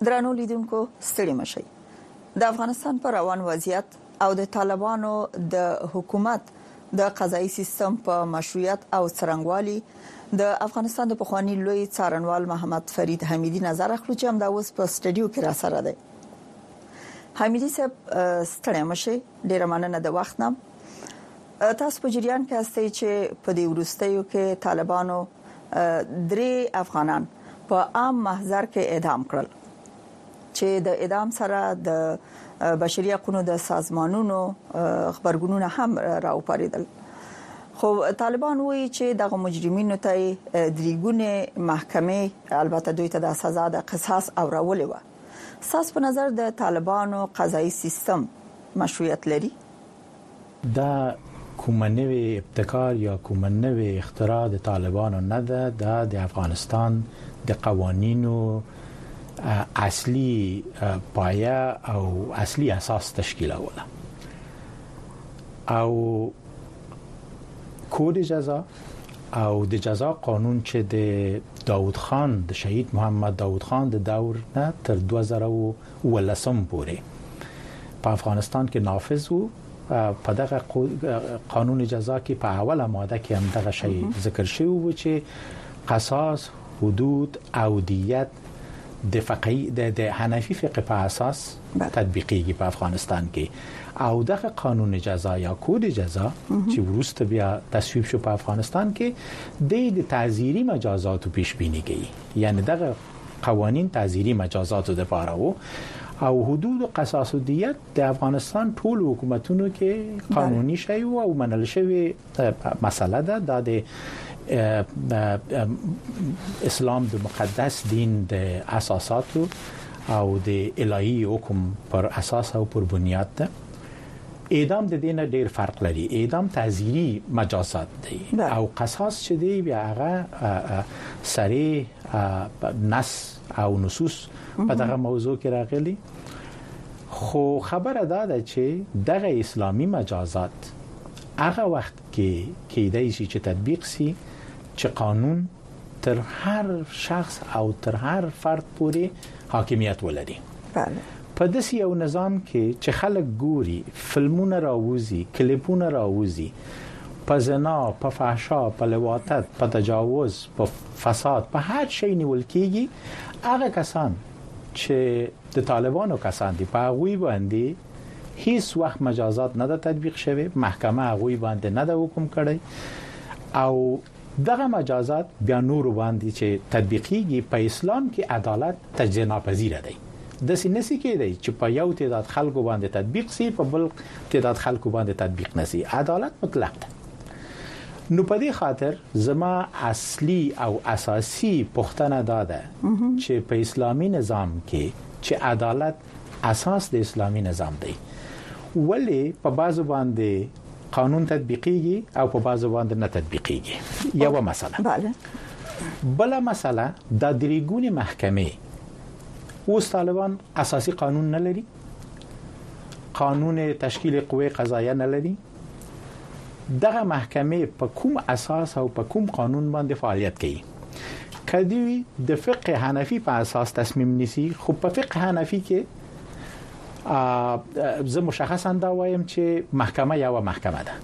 درنو لیدونکو ستړي مشي د افغانستان پر روان وضعیت او د طالبانو د حکومت د قضایي سیستم په مشروعیت او څرنګوالي د افغانستان د پخوانی لوی څارنوال محمد فرید حمیدي نظر اخلو چې هم دا اوس په سټډیو کې را سره دی. حمیدي صاحب ستړي مشي ډیر مننه د وخت نام تاسو په جریان کې استئ چې په دې ورستیو کې طالبانو 3 افغانان په عام محضر کې اعدام کړل چې د اعدام سره د بشري حقوقو د سازمانونو خبرګونونه هم راوپاریدل. خو طالبان وایي چې دغه مجرمینو ته دریګونه محکمه البته دوی ته د سزا د قصاص او راولې و. ساس په نظر د طالبانو قضایي سیستم مشروعیت لري؟ دا کومنوي ابتکار یا کومنوي اختراع د طالبانو نه ده، د افغانستان د قوانینو اصلي پایه او اصلي اساس تشکیلوله. او کود جزا او د جزا قانون چې د داوود خان د شهید محمد داوود خان د دور نه تر 2013 پورې په افغانستان کې نافذ وو. په دغه قانون جزا کې په اوله ماده کې هم دغه شی ذکر شوی و چې قصاص، حدود او دیت د فقهي د حنفي فقه په اساس تطبیقيږي په افغانستان کې. او دغه قانون جزا یا کود جزا چې وروسته بیا تصویب شو په افغانستان کې د تعزیری مجازاتو پیش بینی کوي، یعنی دغه قوانین تعزیری مجازاتو د پاره وو. او حدود و قصاص و دیت د افغانستان ټول حکومتونو کې قانوني شی او منل شوی مسله ده. د اسلام د مقدس دین د اساساتو او د الهي حکم پر اساس او پر بنیاد ده. اعدام د دینه ډیر فرق لري. اعدام تعزیری مجازات دی او قصاص چې دی بیا هغه سری نص او نصوص په دغه موضوع کې راغلي. خو خبره ده چې دغه اسلامی مجازات هغه وخت کې کېدای شي چې تطبیق سي چې قانون تر هر شخص او تر هر فرد پورې حاکمیت ولري. بله. په داسې یو نظام کې چې خلک ګوري، فلمونه راوځي، کلیپونه راوځي، په زنا، په فحشا، په لواطت، په تجاوز، په فساد، په هر شی نیول کېږي، هغه کسان چې د طالبانو کسان دي په هغوی باندې هیڅ وخت مجازات نه ده تطبیق شوی، محکمه هغوی باندې نه ده حکم کړی. او دغه مجازات بیا نور باندې چې تطبیقيږي. په اسلام کې عدالت تجزیه ناپذیره دی. د سینسي کې دی چې په یو تعداد خلکو باندې تطبیق سي، په بل تعداد خلکو باندې تطبیق نشي. عدالت مطلق ده. نو په دې خاطر زما اصلي او اساسي پوښتنه ده چې په اسلامي نظام کې چې عدالت اساس د اسلامي نظام دی، ولی په بازو باندې قانون تطبیقيږي او په بازو باندې نه تطبیقيږي. یو مسله. بله. بل مسله د دریګونی محکمه. اوس طالبان اساسي قانون نه لري، قانون تشکیل قوه قضاییه نه لري. دغه محکمه په کوم اساس او په کوم قانون باندې فعالیت کوي؟ کدی د فقه حنفي په اساس تصمیم نیسي. خو په فقه حنفي کې زه مشخصا دا وایم چې محکمه یو محکمه ده.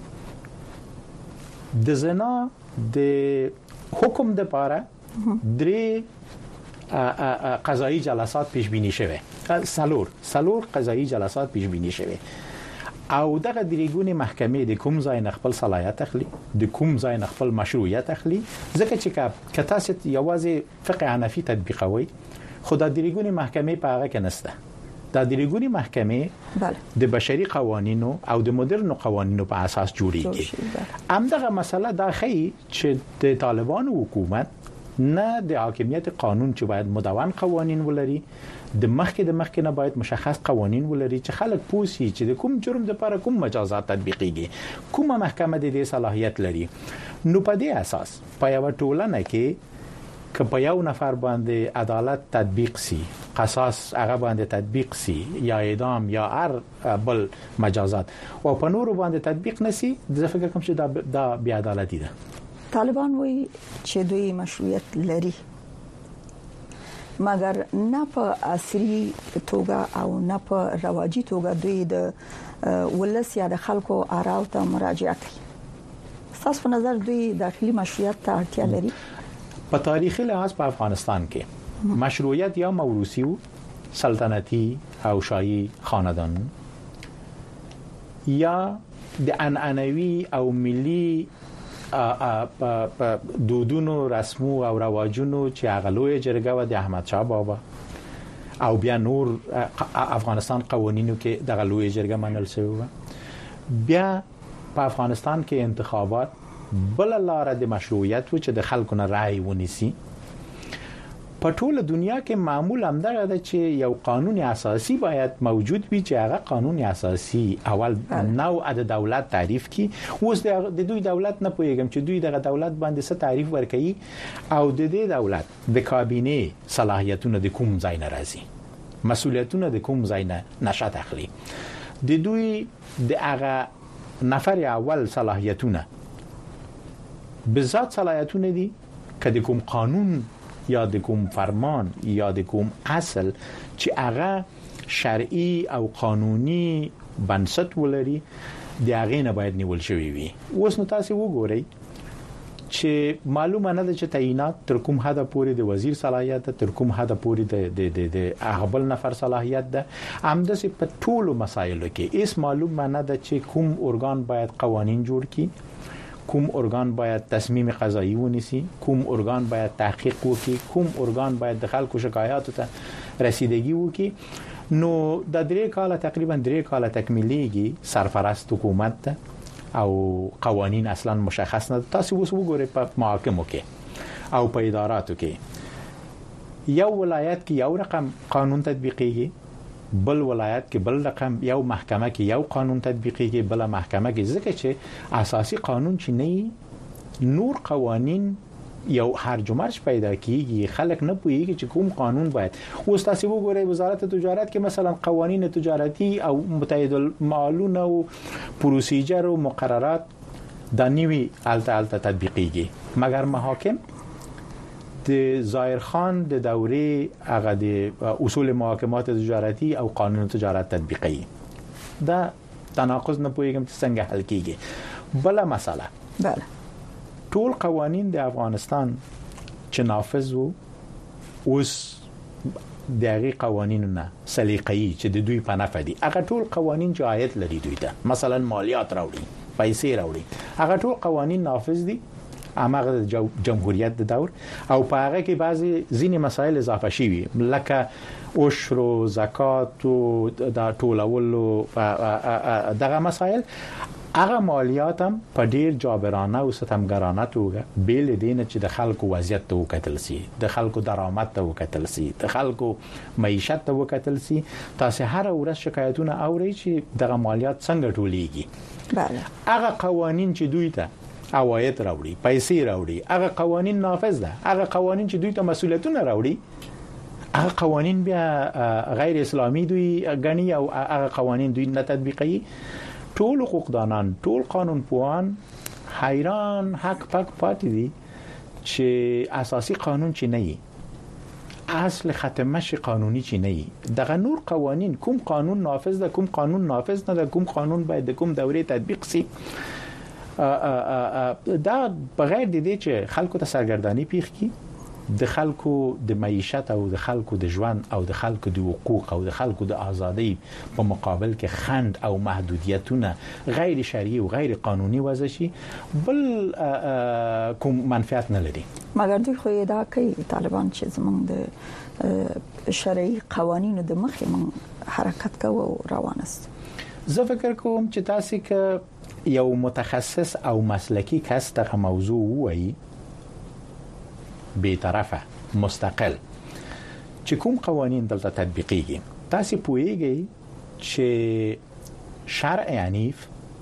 د زنا د حکم د پاره 3 قضایی جلسات پیش بینی شوه. سالور قضایی جلسات پیش بینی شوه. او دغه دریګونی محکمه د کوم ځای نه خپل صلاحیت اخلي، د کوم ځای نه خپل مشروعیت اخلي. ځکه چې کته ست یوازې فقه حنفي تطبیقوي، خو د دریګونی محکمه په هغه کې نشته. د دریګونی محکمه د بشري قوانینو او د مدرن قوانینو په اساس جوړیږي. همدغه مسله دا خي چې د طالبانو حکومت نه د حاکمیت قانون چې باید مدون قوانین ولري، د مخکې نه باید مشخص قوانین ولري چې خلک پوسي چې د کوم جرم لپاره کوم مجازات تطبیقيږي، کومه محکمه د دې صلاحیت لري. نو په دې اساس په یو ټولنه کې که په یو نفر باندې عدالت تطبیق سي، قصاص هغه باندې تطبیق سي، یا اعدام یا هر بل مجازات، او په نورو باندې تطبیق نشي، زه فکر کوم چې دا بی عدالتي ده. طالبان وایي چې دوی مشروعیت لري. مګر نه په عصري توګه او نه په رواجي توګه دوی د ولس یا د خلکو آراو ته مراجعه کوي. تاسو په نظر دوی داخلي مشروعیت ته اړتیا لري؟ په تاریخي لحاظ په افغانستان کې مشروعیت یا موروثي سلطنتي او شاهي خاندان یا د عنعنوي او ملي دودونو رسمو او رواجونو چې هغه لوی جرګه و د احمد شاه بابا او بیا نور افغانستان قوانینو کې د لوی جرګه منل شوی و. بیا په افغانستان کې انتخابات بل لاره د مشروعیت و چې د خلکو نه رائے ونیسي. په ټوله دنیا کې معمول همدغه ده چې یو قانون اساسي باید موجود وي چې هغه قانون اساسي اول نوع د دولت تعریف کی. اوس د دوی دولت نه پوهیږم چې دوی دغه دولت باندې څه تعریف ورکړي او د دې دولت د کابینه صلاحیتونه د کوم ځای نه راځي، مسؤلیتونه د کوم ځای نه نشات اخلي. د دوی د هغه نفر اول صلاحیتونه بذات صلاحیتونه دي که د کوم قانون یا د کوم فرمان یا د کوم اصل چې هغه شرعي او قانوني بنسټ ولري د هغه نه باید نیول شوی وي. اوس نو تاسو وګورئ چې معلومه نه ده چې تعینات تر کوم حد پورې د وزیر صلاحیت تر کوم حد پورې د اغبل نفر صلاحیت ده. همداسې په ټولو مسایلو کې هیڅ معلومه نه ده چې کوم ارګان باید قوانین جوړ کړي، کوم ارګان باید تصمیم قضایی ونیسي، کوم ارګان باید تحقیق وکړي، کوم ارګان باید د خلکو شکایاتو ته رسیدگی وکړي. نو د 3 کال تقریبا 3 کال تکمیلیږي سرپرست حکومت ته او قوانین اصلا مشخص نه. تاسو اوس وګورئ په محاکمو کې او په اداراتو کې یو ولایت کې یو رقم قانون تطبیقیږي، بل ولایت کې بل رقم، یو محکمه کې یو قانون تطبیقیږي، بل محکمه کې ځکه چې اساسي قانون چې نه نور قوانین یو هرج و مرج پیدا کیږي، خلک نه پوهیږي چې کوم قانون باید. اوس تاسو وګورئ وزارت تجارت کې مثلا قوانین تجارتی او متحد المعلون او پروسیجر او مقررات د نیوی الته تطبیقیږي، مګر محاکم د ظاهر خان د دورې هغه د اصول محاکمات تجارتی او قانون تجارت تطبیقي. دا تناقض نه پوهیږم چې څنګه حل کیږي. بل مسله بله ټول قوانین د افغانستان چې نافذ وو اوس دغه قوانینو نه سلیقه‌ای چې د دوی په نفع دي، هغه ټول قوانین چې عاید لري دوی ته، مثلا مالیات راوړي، پیسې راوړي، هغه ټول قوانین نافذ دي امغه جمهوریت د دور او په هغه کې بعضی ځینې مسایل اضافه شوي لکه عشر او زکات او د ټولولو دغه مسایل. هغه مالیات هم په ډیر جابرانه او ستمګرانه توګه بیل دینه چې د خلکو وضعیت ته وکتل سي، د خلکو درآمد ته وکتل سي، د خلکو معیشت ته وکتل سي. تاسو هر ورځ شکایتونه اورئ چې دغه مالیات څنګه ټولیږي. بله هغه قوانین چې دوی ته عواید راوړي، پیسې راوړي، هغه قوانین نافذ ده، هغه قوانین چې دوی ته مسؤلیتونه راوړي، هغه قوانین بیا غیر اسلامي دوی غني او هغه قوانین دوی نه تطبیقي. ټول حقوقدانان، ټول قانون پوهان حیران حق پک پاتې دي چې اساسي قانون چې نه وي، اصل ختمش قانوني چې نه وي، دغه نور قوانین کوم قانون نافذ ده، کوم قانون نافذ نه ده، کوم قانون باید د کوم دورې تطبیق سي. دا بغیر د دې چې خلکو ته سرګردانی پیښ کی، د خلکو د معیشت او د خلکو د ژوند او د خلکو د حقوق او د خلکو د ازادۍ په مقابل کې خند او محدودیتونه غیر شرعي او غیر قانوني وضع شي، بل کوم منفعت نه لري. مګر دوی خو دا کوي طالبان چې زمونږ د شرعي قوانینو د مخې مون حرکت کوو روان است. زه فکر کوم چې تاسو که یو متخصص او مسلکی کس دغه موضوع وایي بی‌طرفه مستقل چې کوم قوانین دلته تطبیقیږي، تاسو پوهیږئ چې شرع عنیف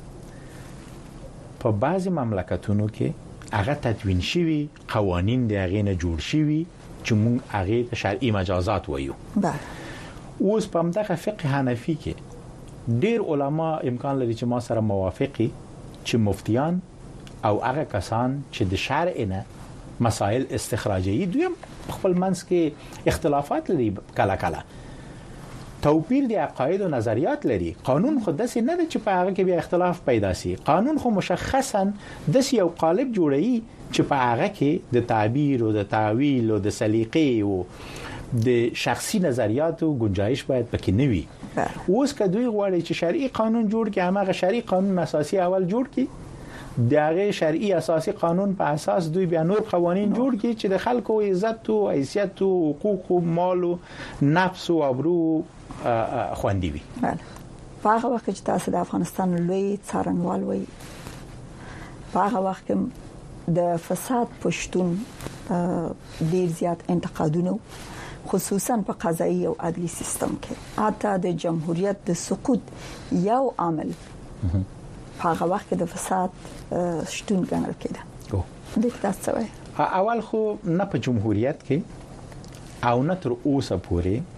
په بعضی مملکتونو کې هغه تدوین شوی قوانین د هغه نه جوړ شوی چې موږ هغه ته شرعي مجازات وایو. بله اوس په همدغه فقه حنفي کې ډیر علما امکان لري چې ما سره موافقي چې مفتیان او هغه کسان چې د شرع نه مسائل استخراجي دوی خپل منځ کې اختلافات لري کله کله توپیر دی عقاید او نظریات لري قانون خود داسې نه دی چې په هغه کې به اختلاف پیدا شي قانون خو مشخصا د یو قالب جوړي چې په هغه کې د تعبیر او د تعویل او د سلیقې او د شخصي نظریاتو گنجائش باید پکې نه وي اوس که دوی غواړي چې شرعي قانون جوړ کړي هغه شرعي قانون اساسي اول جوړ کړي دغه شرعي اساسي قانون په اساس دوی بیا نور قوانين جوړ کړي چې د خلکو عزت او حیثیت او حقوق او مال او نفس او ابرو خوندي وي په هغه وخت چې تاسو د افغانستان لوی څارنوال وي په هغه وخت کې د فساد پښتون ډیر زیات انتقادونه خصوصا په قضایي او عدلي سیستم کې حتی د جمهوریت د سقوط یو عامل هغه وخت د فساد شتون ګڼل کېده د تاسو اول خو نه په جمهوریت کې او نه تر اوسه پورې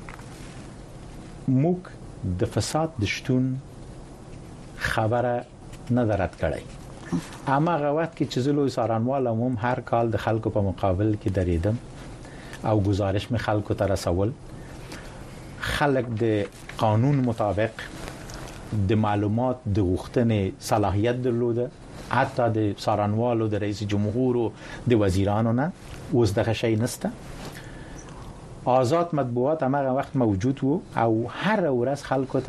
موږ د فساد د شتون خبره نه درات کړی اما غوات کې چې زلو سارانوال هم هر کال د خلکو په مقابل کې دریدم او گزارش می خلکو ته رسول خلک د قانون مطابق د معلومات د غوښتنې صلاحیت درلوده حتی د سارانوالو د رئیس جمهور او د وزیرانو نه اوس دغه شی نسته آزاد مطبوعات هغه وخت موجود وو او هر ورځ خلکو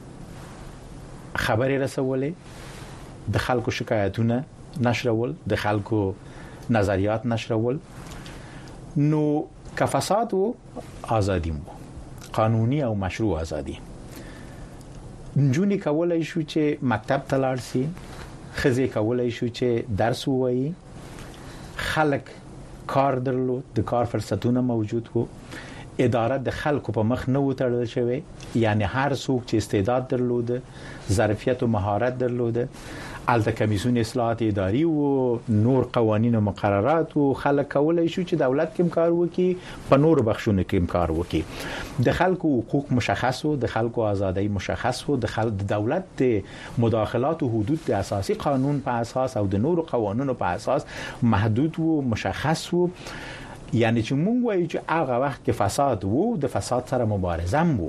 ته خبري رسولې د خلکو شکایتونه نشرول د خلکو نظریات نشرول نو کفاسات وو ازادي وو قانوني او مشروع ازادي نجونی کولای شو چې مکتب ته لاړ شي خزي کولای شو چې درس ووایي خلک کار درلود د کار فرصتونه موجود وو اداره د خلکو په مخ نه وتړل شوی یعنی هر څوک چې استعداد درلوده ظرفیت او مهارت درلوده الته کمیسیون اصلاحات اداري او نور قوانين او مقررات او خلک کولای شو چې دولت کې کار وکړي په نور بخښونه کې کار وکړي د خلکو حقوق مشخص او د خلکو ازادۍ مشخص او د دولت د مداخلات او حدود د اساسي قانون په اساس او د نور قوانینو په اساس محدود او مشخص او یعنی چې مونږ وایو چې هغه وخت کې فساد وو د فساد سره مبارزه وو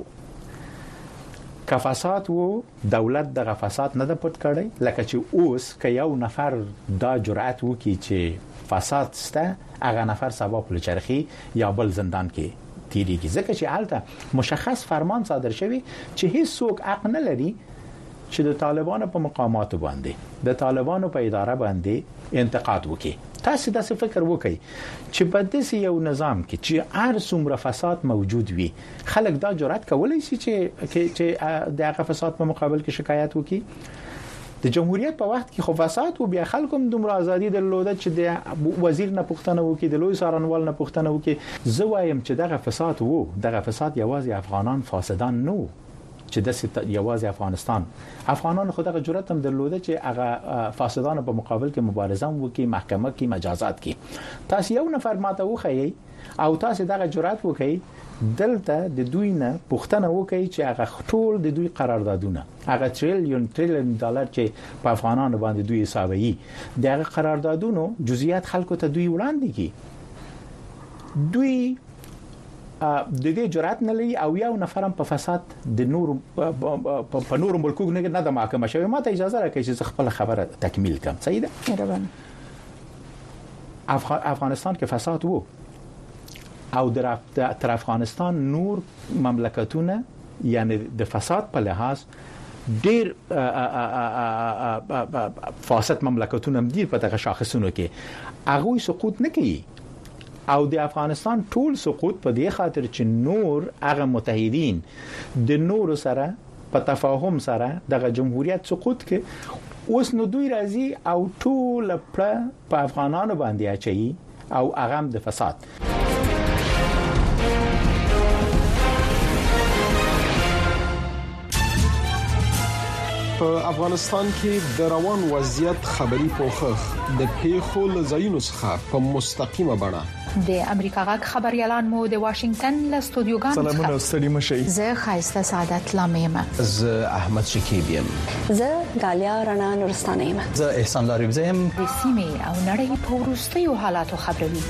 که فساد وو دولت دغه فساد نه د پټ کړی لکه چې اوس که یو نفر دا جرأت وکړي چې فساد سته هغه نفر سبا په چرخي یا بل زندان کې تیریږي ځکه چې البته مشخص فرمان صادر شوی چې هیڅ څوک حق نه لري چې د طالبانو په مقامات باندې د طالبانو په اداره باندې انتقاد وکړي تاسو د فکر وکړئ چې په داسې یو نظام کې چې هر څومره فساد موجود وي خلک دا جرأت کولای شي چې د هغه فساد په مقابل کې شکایت وکړي د جمهوریت په وخت کې خو فساد او بیا خلکو هم دومره ازادي درلوده چې د وزیر نه پوښتنه وکړي د لوی سارنوال نه پوښتنه وکړي زه وایم چې دغه فساد وو دغه فساد یوازې افغانان فاسدان نه چې د یوازې افغانان خو دغه جرأت هم درلوده چې هغه فاسدانو په مقابل کې مبارزه وکړي محکمه کې مجازات کې تاسو یو نفر ماته وخی او تاسو دغه جرأت وکړي دلته د دوی نه پوښتنه وکړي چې هغه ټول د دوی قراردادونه هغه تریلیون ډالر چې په افغانانو باندې دوی حسابي دغه قراردادونو جزئیات خلکو ته دوی وړاندې کړي دوی د دې جرأت نه لري او یو نفرم په فساد د نور په نور ملکو نه د محکمه شوی ماته اجازه راکړي چې خپل خبره تکمیل کړم صحیح ده افغانستان کې فساد وو او در افغانستان نور مملکتونه یعنی د فساد په لحاظ ډیر فاسد مملکتونه هم دي په دغه شاخصونو کې هغه سقوط نه کوي او د افغانستان ټول سقوط په دې خاطر چې نور هغه متحدین د نور سره په تفاهم سره د جمهوریت سقوط کې اوس نو دوی راځي او ټول په افغانانو باندې اچي او هغه د فساد په افغانستان کې د روان وضعیت خبري پوښښ د پیښو لزاینو څخه په مستقیمه بڼه د امریکا غږ خبريالان مو د واشنگټن له استودیوګانو سلامونه ستړي مشي. زه خایسته سعادت لامیم. زه احمد شکیب یم. زه غالیا رڼا نورستانه یم. زه احسان لاریب یم. د سیمې او نړۍ په وروستیو حالاتو خبروي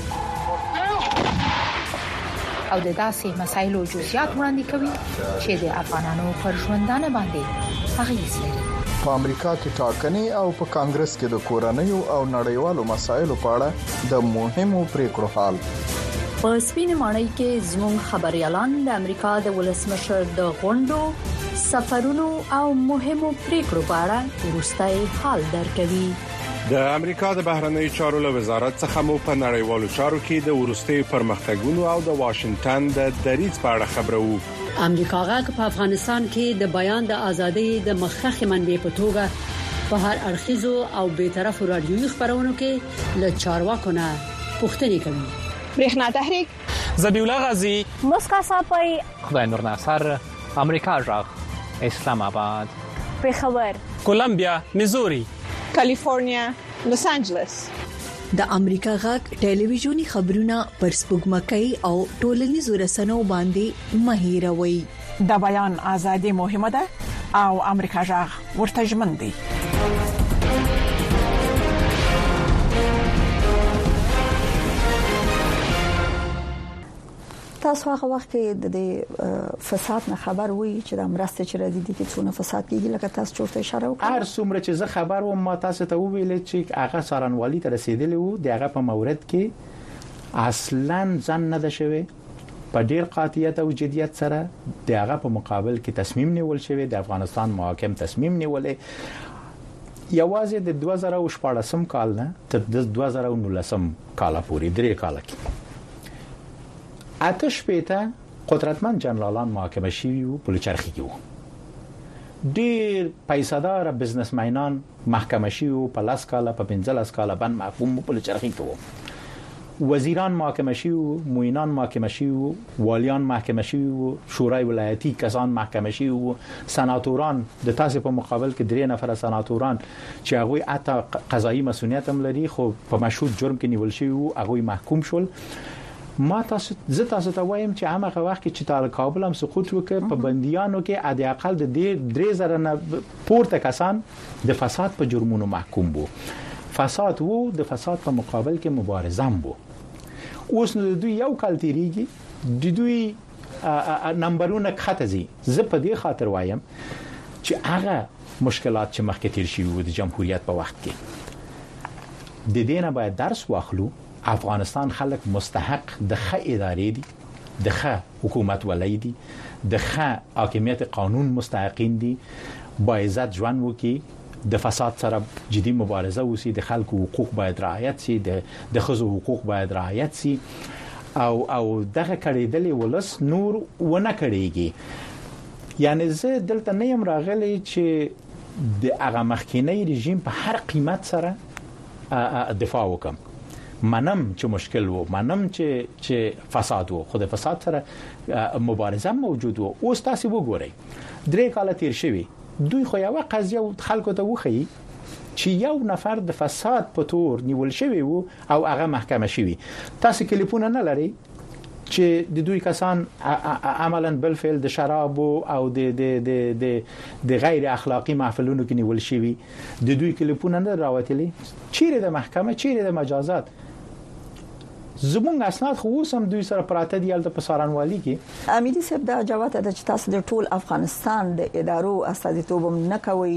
او د داسې مسایلو جزئیات وړاندې کوي چې د افغانانو پر ژوندانه باندې اغیز لري. په امریکا کې ټاکنې او په کانګرس کې د کورنیو او نړیوالو مسایلو په اړه د مهمو پریکړو حال. په سپینې ماڼۍ کې زموږ خبريالان د امریکا د ولسمشر د غونډو، سفرونو او مهمو پریکړو په اړه وروستي حال درکوي. د امریکا د بهرنی چارو له وزارت څخه مو په نړیوالو چارو کې د ورستي پرمختګونو او د واشنگټن د دریځ په اړه خبرو. امریکا غږ په افغانستان کې د بیان د ازادۍ د مخخخ منبع په توګه په هر اړخیزو او بیطرف رادیوي خبرونو کې له چارواکو نه پوښتنې کوي. برېښنا تحریک زبیح الله غازی، مسکا صافی، خدای نور ناصر، امریکا غږ، اسلام آباد، پېښور، کولمبیا، میزوري، کالیفورنیا، لوس انجلس. د امریکا غږ ټلویزیونی خبرونه پر سپوږمکۍ او ټولنیزو رسنیو باندې مهیروي. د بیان ازادي مهمه ده او امریکا غږ ورته ژمن دی. تاسو هغه وخت کې د فساد نه خبر وي چې د مرسته چې راځي د څونه فساد کیږي لکه تاسو چورته اشاره وکړه. هر څومره چې زه خبر وم ما تاسو ته ویل چې هغه سارنوالي ته رسیدلی وو دغه په مورد کې اصلاً ځان نه ده شوی په ډیر قاطعیت او جدیت سره دغه په مقابل کې تصمیم نیول شوی د افغانستان محاکم تصمیم نیولې یوازې د 2014 کال نه تر 2019 کال پورې 3 کال کې آتش پیته قدرتمن جنرالان محاکمه شوي وو په لچرخي کې وو. ډیر پیسادار بزنسمنان محاکمه شوي وو په 10 کال په 15 کال باندې محکوم په لچرخي کې وو. وزیران محاکمه شوي وو، معینان محاکمه شوي وو، والیان محاکمه شوي وو، شورای ولایتي کسان محاکمه شوي وو، سناتوران د تاسو په مقابل کې 3 نفر سناتوران چې هغه اته قضایي مسؤلیت هم لري خو په مشهود جرم کې نیول شوي وو هغه محکوم شول. ما تاسو ته وایم چې هغه وخت کې چې تل کابل هم سقوط وکړ په بنديانو کې عادي اقل د 3000 نه پورته کسان د فساد په جرمونو محکوم وو. فساد وو د فساد په مقابل کې مبارزه هم وو. اوس نو دوی یو کال تیریږي د دوی نمبرونه خطزي. زه په دې خاطر وایم چې هغه مشکلات چې مخکې تیر شي وو د جمهوریت په وخت کې د دینه باید درس واخلو. افغانستان خلک مستحق د ښه ادارې دي، د ښه حکومت ولای دي، د ښه حاکمیت قانون مستحقین دي، با عزت ژوند وکړي، د فساد سره جدي مبارزه وسی، د خلکو حقوق باید رعایت شي، د خزو حقوق باید رعایت شي او دغه کړیدلې ولس نور ونه کړيږي. یعنی زه دلته نه يم راغلی چې د هغه مخکینی رژیم په هر قیمت سره دفاع وکم. منم چې مشکل وو، منم چې فساد وو، خو د فساد سره مبارزه موجود وو. اوس تاسو وګورئ 3 کال تیر شوی دوی خو یو قضیه خلکو ته وخی چې یو نفر د فساد په تور نیول شوی وو او هغه محکمه شوی. تاسو کلیپونه نه لري چې د دوی کسان عملاً بالفعل د شراب او د غیر اخلاقی محفلونو کې نیول شوی. د دوی کلیپونه نه راوتلي. چیرې د محکمه، چیرې د مجازات؟ زمونږ اسناد خو اوسم دوی سره پراته دي الته په سارنوالي کې. امیدي صاحب دا جواب د تاسو د ټول افغانستان د ادارو استازیتوب نه کوي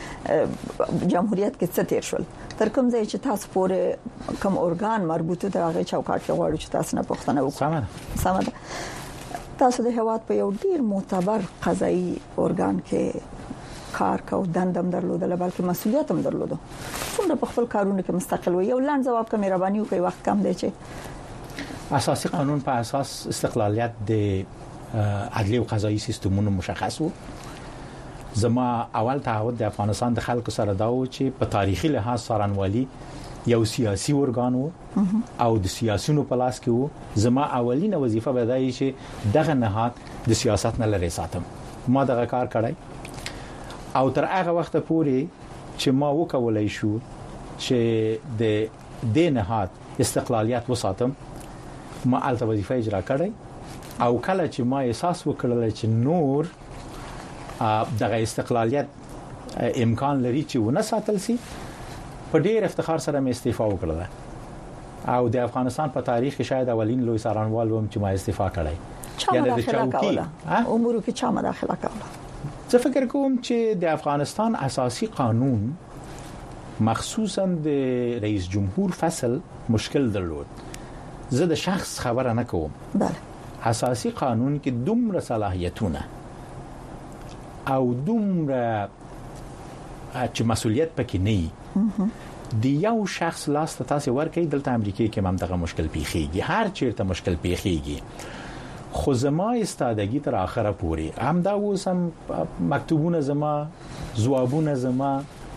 چې جمهوریت کې څه تیر شول. تر کوم ځای چې تاسو پورې کوم ارګان مربوطه د هغه چوکاټ کې غواړي چې تاسو نه پوښتنه وکړئ. سمه. تاسو د هواد په یو ډیر معتبر قضایي ارګان کې کار کو، دندم درلودل، بلکې مسؤلیت هم درلوده. څومره په خپل کارونو کې مستقل وي؟ یو لاند جواب کوم مهرباني وکړئ، وخت کم دی. چې اساسي قانون په اساس استقلالیت د عدلي او قضایي سیستمونو مشخص وو. زما اول تعهد د افغانستان د خلکو سره دا و چې په تاریخي لحاظ سارنوالي یو سیاسي ارګان وو او د سیاسيونو په لاس کې وو. زما اولینه وظیفه به دا چې دغه نهاد د سیاست نه لري ساتم. ما دغه کار کړی او تر هغه وخت پورې چې ما وکولای شو چې د نهاد استقلالیت وساتم ما الته وظیفه اجرا کړې او کله چې ما احساس وکړل چې نور دغه استقلالیت امکان لري چې ونه ساتل شي په ډېر افتخار سره مې استعفا وکړه او د افغانستان په تاریخ کې شاید اولین لوی څارنوال وم چې ما استعفا کړی یعنی د چوکۍ امور کې چا مداخله کوله. زه فکر کوم چې د افغانستان اساسي قانون مخصوصا د رئیس جمهور فصل مشکل درلود. زه د شخص خبره نه کوم. بله اساسي قانون کې دومره صلاحیتونه او دومره چې مسؤلیت پکې نه دی یو شخص لاس ته تاسو ورکړي دلته امریکای کې هم دغه مشکل پیخیږي هر چیرته مشکل پیخیږي خو زما استادګي تر اخره پوري هم دا وسم مکتوبونه زما جوابونه زما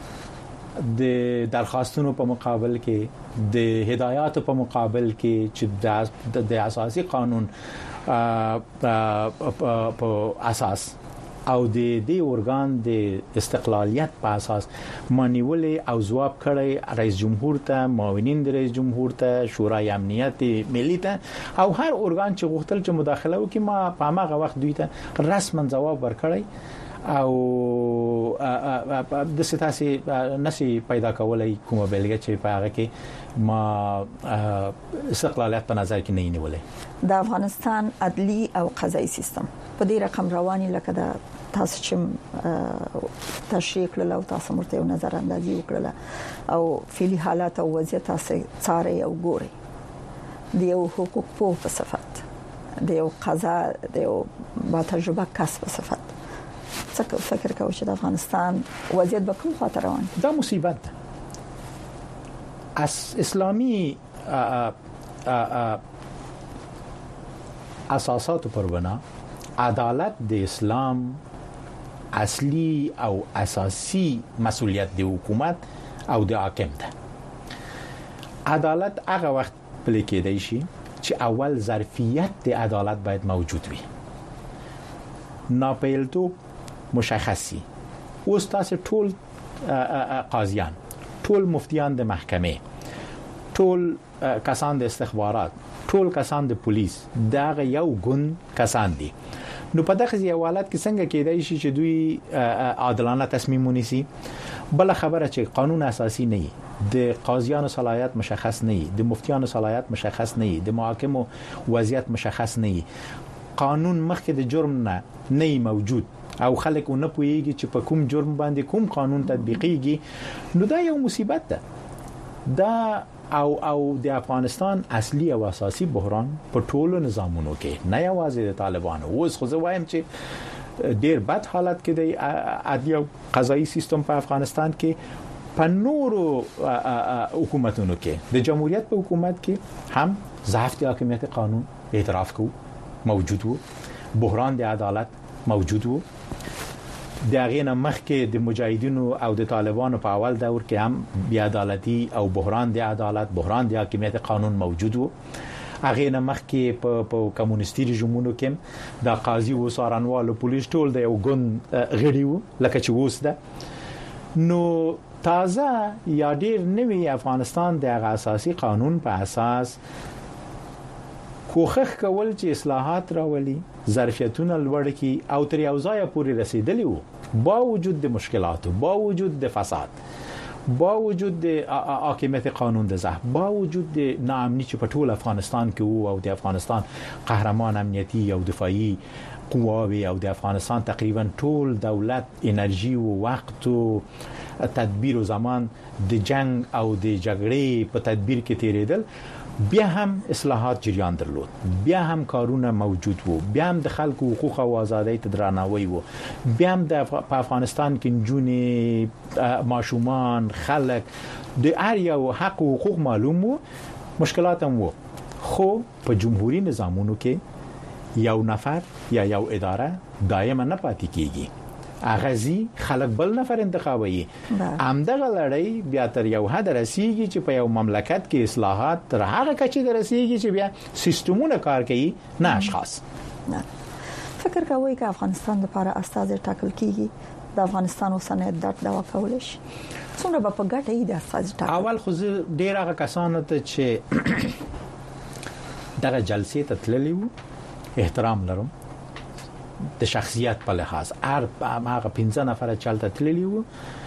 د درخواستونو په مقابل کې د هدایاتو په مقابل کې چې د اساسي قانون په اساس او د دې ارګان د استقلالیت په اساس مانیولې او جواب کړی رئیس جمهور ته معاونین د رئیس جمهور ته شورای امنیت ملي ته او هر ارګان چې غوښتل چې مداخله وکړي ما په هغه وخت دوی ته رسما جواب ورکړی او د ستاسي نشي پیدا کولای کومه بلګه چې په هغه کې ما استقلالیت په نظر کې نه نیولې. د افغانستان عدلی او قضایي سیستم په دې رقم رواني لکه د تاسو چې تشریح کړل او تاسو مرته یو نظر اندازي وکړه او فعلی حالات او وضعیت تاسو څاري او ګوري د یو حقوق په صفت د یو قضا د یو با تجربه کس په صفت څه فکر کوئ چې د افغانستان وضعیت به کوم خاطر روان دا مصیبت ده. اسلامی اساسات پر بنا عدالت د اسلام اصلي او اساسي مسؤلیت د حکومت او د حاکم ده. عدالت هغه وخت پلي کېدای شي چې اول ظرفیت د عدالت باید موجود وي. ناپیلتوب مشخصي اوس تاسو ټول قاضیان ټول مفتیان د محکمې ټول کسان د استخبارات ټول کسان د پولیس دا یو ګوند کسان دي. نو په دغه حالت کې څنګه کېدای شي چې دوی عادلانه تصمیم ونیسي؟ بل خبره چې قانون اساسي نه وي، د قاضیانو صلاحیت مشخص نه وي، د مفتیانو صلاحیت مشخص نه وي، د محاکمو وضعیت مشخص نه وي، قانون مخکې د جرم نه موجود او خلک نه پوهیږي چې په کوم جرم باندې کوم قانون تطبیقيږي، نو دا یو مصیبت ده. دا او د افغانستان اصلي او اساسي بحران په ټولو نظامونو کې نه یوازې د طالبانو. اوس خو زه وایم چې ډیر بد حالت کې د عدلی او قضایي سیستم په افغانستان کې په نورو حکومتونو کې د جمهوریت په حکومت کې هم ضعف د حاکمیت قانون اعتراف کو موجود وو، بحران د عدالت موجود وو. د هغه مخکې د مجاهدینو او د طالبانو په اول دور کې هم بی عدالتي او بحران د عدالت، بحران د حاکمیت قانون موجود وو. هغه مخکې په کمونیستي رژیمونو کې د قاضي و څارنوالو پولیس ټول د یو ګوند غړي وو لکه چې اوس ده. نو تازه یا ډیر نوی افغانستان د اساسي قانون په اساس کوښښ کول چې اصلاحات راولي، ظرفیتونه لوړ کړي او تر یو ځای پورې رسیدلی وو، با وجود د مشکلاتو، با وجود د فساد، با وجود د حاکمیت قانون د ضعف، با وجود د ناامني چې په ټول افغانستان کې وو او د افغانستان قهرمان امنیتي او دفاعي قواوي او د افغانستان تقریبا ټول دولت انرژي او وخت او تدبیر او زمان د جنگ او د جګړې په تدبیر کې تیریدل. بیا هم اصلاحات جریان درلود، بیا هم کارونه موجود وو، بیا هم د خلکو حقوق او آزادۍ ته درناوی وو، بیا هم په افغانستان کې نجونې، ماشومان، خلک د هر یو حق او حقوق معلوم وو، مشکلات هم وو. خو په جمهوریت نظامونو کې یو نفر یا یو اداره دائما نه پاتې کیږي. اغازي خلک بل نفر انتخابوي. همدغه لړۍ بیا تر یو حد رسیږي چې په یو مملکت کې اصلاحات تر هغه کچې رسیږي چې بیا سیستمونه کار کوي، نه اشخاص. فکر کوي چې افغانستان لپاره استاد ټاکل کیږي د افغانستان اوسنۍ درد دوا کول شي څومره په ګټه ای د اساس ټاکل اول خو ډیر هغه کسانو ته چې دغه جلسې ته تللی وو احترام لرم د شخصیت په لحاظ هغه 15 نفر چلته تللی وو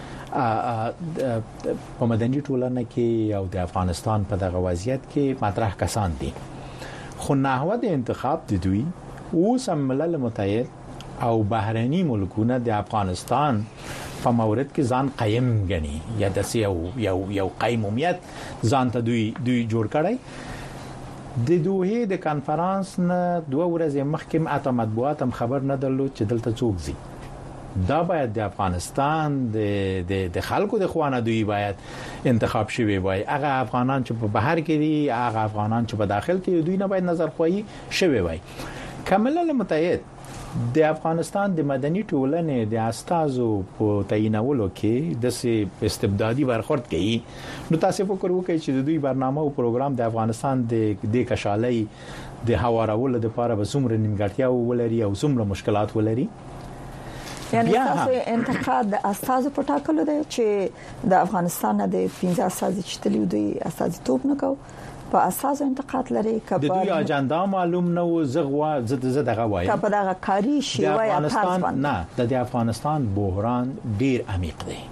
په مدني ټولنه کې او د افغانستان په دغه وضعیت کې مطرح کسان دي خو نحوه د انتخاب د دوی اوس هم ملل متحد او بهرني ملکونه د افغانستان په مورد کې ځان قائم غني یا د یو قیمومیت ځان ته دوی جوړ کړی د دوه د کانفرنس نه 2 ورځې مخکې اته مطبوعات هم خبر نه درلود چې دلته څوک زی دا باید د افغانستان د خلکو د خوانه دوی باید انتخاب شوي وای هغه افغانان چې په بهر کې دي هغه افغانان چې په داخل کې دوی نه باید نظر خوایي شوي وای کامل متحد د افغانستان د مدني ټولنې د استازو په تعینولو کې د استبدادي برخورد کوي نو تاسو فکر وکړئ چې د دوی برنامه او پروګرام د افغانستان د کشالۍ د هوارولو لپاره به څومره نیمګړتیا ولري او څومره مشکلات ولري یعنی تاسو انتقاد د استازو په ټاکلو دی چې د افغانستان د 15 استازي چې تللی دوی استازي توپ نه کو په اساس انتقاد لري کبه د دوی اجنډا معلوم نه و زه دغه وایم کبه دغه کاری شی وای افغانستان نه د افغانستان بحران ډیر عمیق دی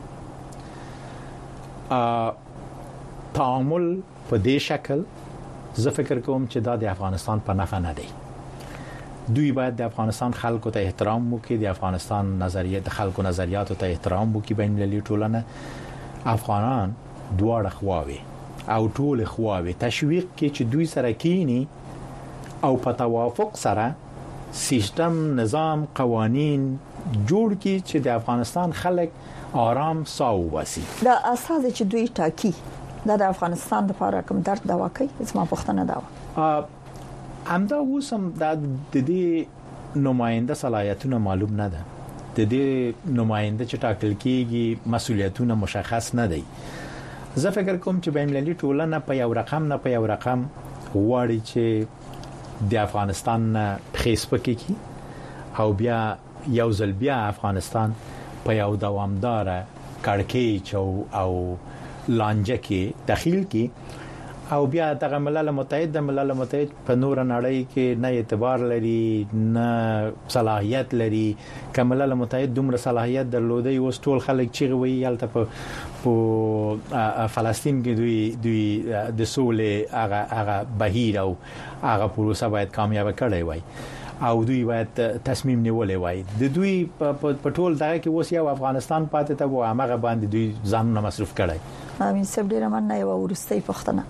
تعامل په دې شکل زه فکر کوم چې دا د افغانستان په نفع نه دی دوی باید د افغانستان خلکو ته احترام وکړي د افغانستان نظریه د خلکو نظریاتو ته احترام وکړي بین المللي ټولنه افغانان دواړه خواوي او ټول خواوي تشویق کې چې دوی سره کینی او په توافق سره سیستم نظام قوانین جوړ کی چې د افغانستان خلک آرام ساو وسی دا اساس چې دوی ټاکی د افغانستان لپاره کوم درد دوا کوي زما پوښتنه دا همدا اوسم د دې نماینده صلاحیتونه معلوم نه ده د دې نماینده چې ټاکل کیږي مسولیتونه مشخص نه دي زه فکر کوم چې بین المللي ټولنه په یو رقم نه په یو رقم وړي چې د افغانستان پخېسپکې کی او بیا یو ځل بیا افغانستان په یو دوامدار کړکېچ او لانجه کې داخل کی او بیا د ملل متحد په نور نړۍ کې نه اعتبار لري نه صلاحیت لري کمل متحد دومره صلاحیت درلودي او ټول خلک چې وی یالته په فلسطین کې دوی د سولې هغه بهیر او هغه پروسه باید کامیاب کړي وای او دوی باید تصمیم نیولې وای د دوی په ټول دغه کې اوس یو افغانستان پاتې ته و هغه باندې دوی ځانونه مصرف کړي امین صاحب ډیر مننه یو ورستۍ پښتنه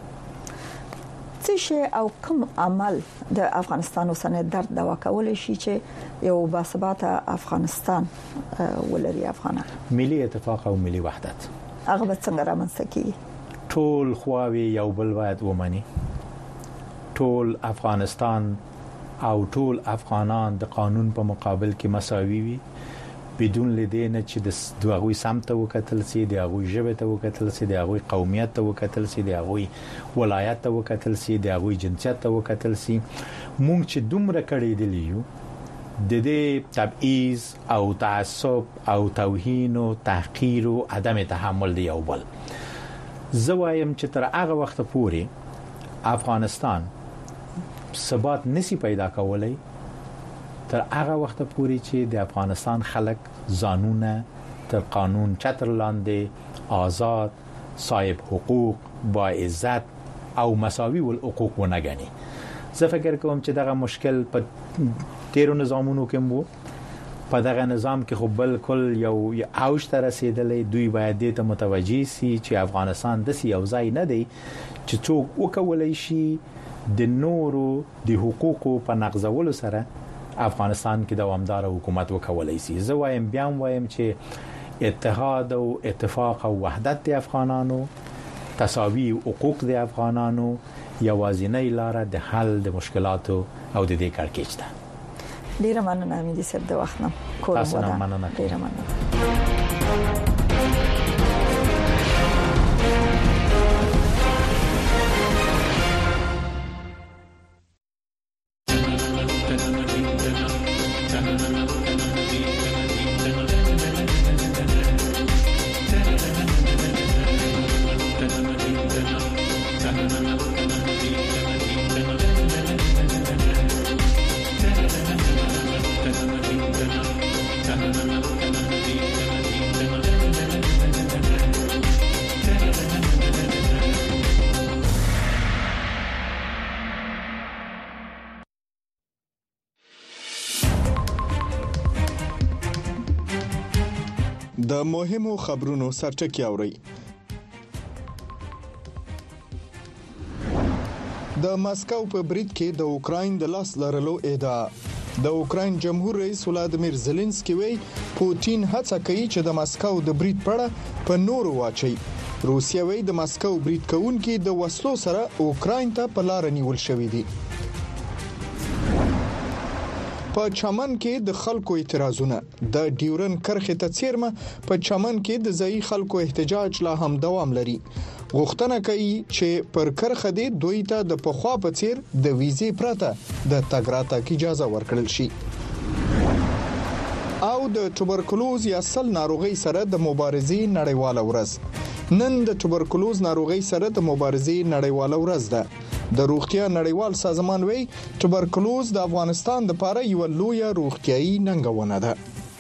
څه او کوم عمل د افغانستان اوسنۍ درد دوا کول شي چې یو باثباته افغانستان ولري افغانان ملي اتفاق او ملي وحدت هغه به څنګه رامنځته کیږي ټول خواوي یو بل باید ومني ټول افغانستان او ټول افغانان د قانون په مقابل کې مساوي وي بدون لدینه چې د دوغوي سمت وکتل سي د هغه ژبه ته وکتل سي د هغه قومیت ته وکتل سي د هغه ولایت ته وکتل سي د هغه جنسیت ته وکتل سي مونږ چې دومره کړی دی لیو د دې تبعیض او تعصب او توهین او تحقیر او عدم تحمل دی یو بل زوایم چې تر هغه وخت پورې افغانستان ثبات نسی پیدا کولای تر هغه وخت پورې چې د افغانستان خلک ځانونه تر قانون چتر لاندې آزاد صاحب حقوق با عزت او مساوي الحقوق ونګني زه فکر کوم چې دغه مشکل په تیرو نظامونو کې مو په دغه نظام کې خو بالکل یو اوج ته رسیدلې دوی باید دې ته متوجي سي چې افغانستان د سی اوځای نه دی چې څوک وکولای شي د نورو د حقوقو په نقضولو سره افغانستان کې دوامدار حکومت وکولای شي زه وایم بیا وایم چې اتحاد او اتفاق او وحدت د افغانانو تساوي حقوق د افغانانو یوازینۍ لار د حل د مشکلاتو او د دې کړکېچ ده ډیر مننه امید سره د وخت نه کوم ډیر مننه د مهمو خبرونو سرټکی اوري. د ماسکو په برید کې د اوکراین د لاس لرلو ادعا. د اوکراین جمهور رئیس ولادیمیر زيلنسکي وی پوتین هڅه کوي چې د ماسکو د برید پړه په نور واچي. روسیا وی د ماسکو برید کوونکي د وسلو سره اوکراین ته په لار نیول شوې دي. په چمن کې د خلکو اعتراضونه. د ډیورن کرښې ته څیرمه په چمن کې د ځای خلکو احتجاج لا هم دوام لري. غوښتنه کوي چې پر کرښه دې دوی ته د پخوا په څیر د ویزې پرته د تګ راتګ اجازه ورکړل شي. او د توبرکلوز یا سل ناروغي سره د مبارزې نړیواله ورځ. نن د توبرکلوز ناروغي سره د مبارزې نړیواله ورځ ده. د روغتیا نړیوال سازمان وی توبرکلوز د افغانستان لپاره یو لوی روغتیايي ننګونه ده.